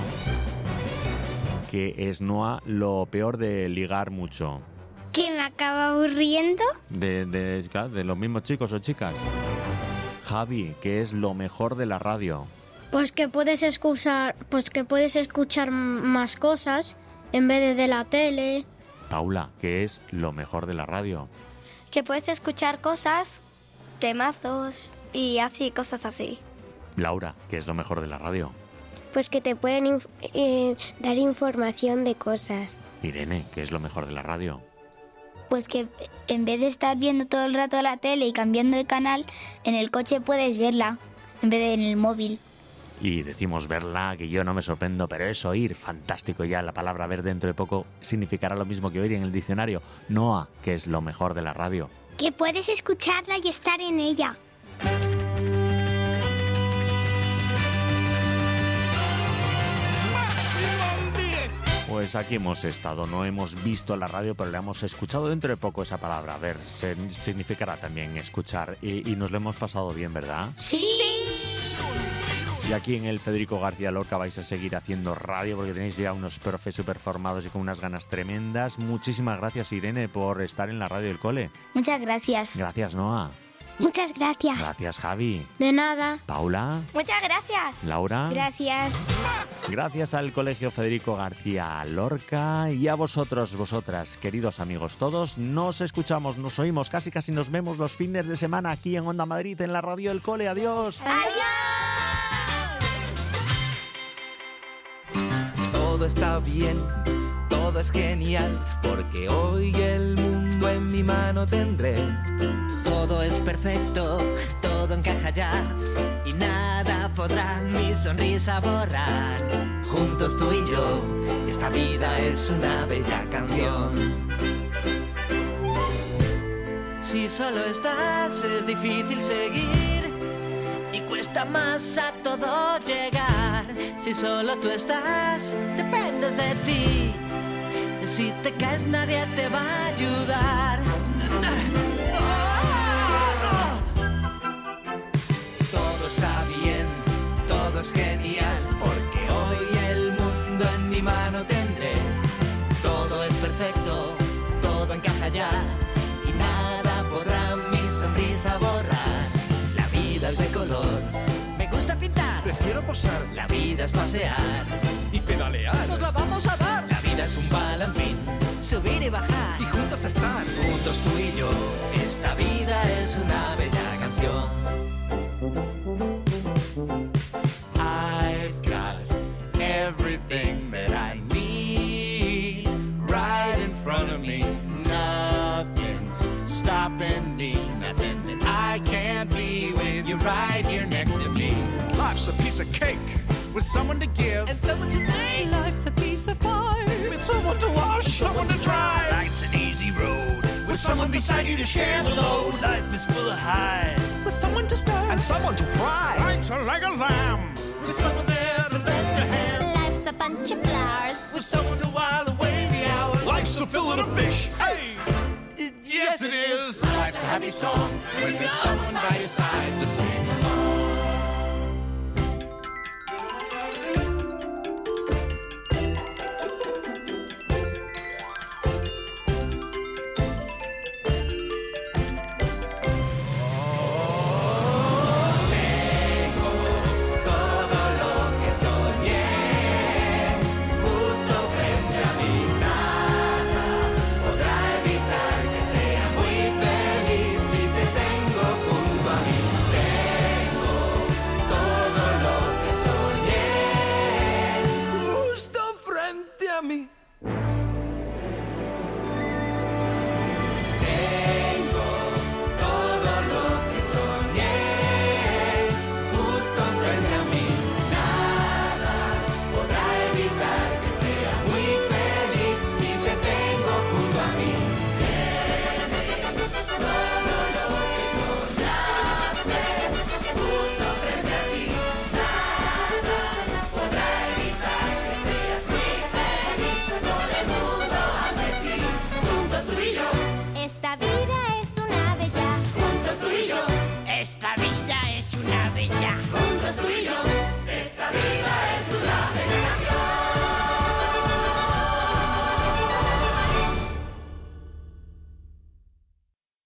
¿Qué es, Noa, lo peor de ligar mucho? Que me acaba aburriendo. De, de, claro, de los mismos chicos o chicas. Javi, ¿qué es lo mejor de la radio? Pues que puedes escuchar, pues que puedes escuchar m- más cosas en vez de de la tele. Paula, ¿qué es lo mejor de la radio? Que puedes escuchar cosas, temazos y así, cosas así. Laura, ¿qué es lo mejor de la radio? Pues que te pueden inf- eh, dar información de cosas. Irene, ¿qué es lo mejor de la radio? Pues que en vez de estar viendo todo el rato la tele y cambiando de canal, en el coche puedes verla en vez de en el móvil. Y decimos verla, que yo no me sorprendo, pero es oír. Fantástico, ya la palabra ver dentro de poco significará lo mismo que oír en el diccionario. Noa, ¿qué es lo mejor de la radio? Que puedes escucharla y estar en ella. Pues aquí hemos estado, no hemos visto la radio, pero le hemos escuchado dentro de poco esa palabra. A ver, se, significará también escuchar. Y, y nos lo hemos pasado bien, ¿verdad? Sí. Y aquí en el Federico García Lorca vais a seguir haciendo radio porque tenéis ya unos profes súper formados y con unas ganas tremendas. Muchísimas gracias, Irene, por estar en la radio del cole. Muchas gracias. Gracias, Noa. Muchas gracias. Gracias, Javi. De nada. Paula. Muchas gracias. Laura. Gracias. Gracias al Colegio Federico García Lorca y a vosotros, vosotras, queridos amigos todos. Nos escuchamos, nos oímos, casi casi nos vemos los fines de semana aquí en Onda Madrid, en la radio del cole. Adiós. Adiós. todo está bien, todo es genial, porque hoy el mundo en mi mano tendré. Todo es perfecto, todo encaja ya, y nada podrá mi sonrisa borrar. Juntos tú y yo, esta vida es una bella canción. Si solo estás es difícil seguir y cuesta más a todo llegar. Si solo tú estás, dependes de ti. Si te caes nadie te va a ayudar. Todo está bien, todo es genial, porque hoy el mundo en mi mano tendré. Todo es perfecto, todo encaja ya, y nada podrá mi sonrisa borrar. La vida es de color, me gusta pintar, prefiero posar. La vida es pasear y pedalear. Nos la vamos a dar. La vida es un balancín, subir y bajar, y juntos estar. Juntos tú y yo, esta vida es una bella canción. I've got everything that I need right in front of me. Nothing's stopping me, nothing that I can't be with you right here next to me. Life's a piece of cake with someone to give and someone to take. Life's a piece of pie with someone to wash, someone to dry. Life's an easy road with someone beside you to share the load. Life is full of highs with someone to stir and someone to fry. Life's a leg of lamb with someone there to lend a hand. Life's a bunch of flowers with someone to while away the hours. Life's a fillet of fish. Hey, yes it is. Life's a happy song when there's someone by your side to sing.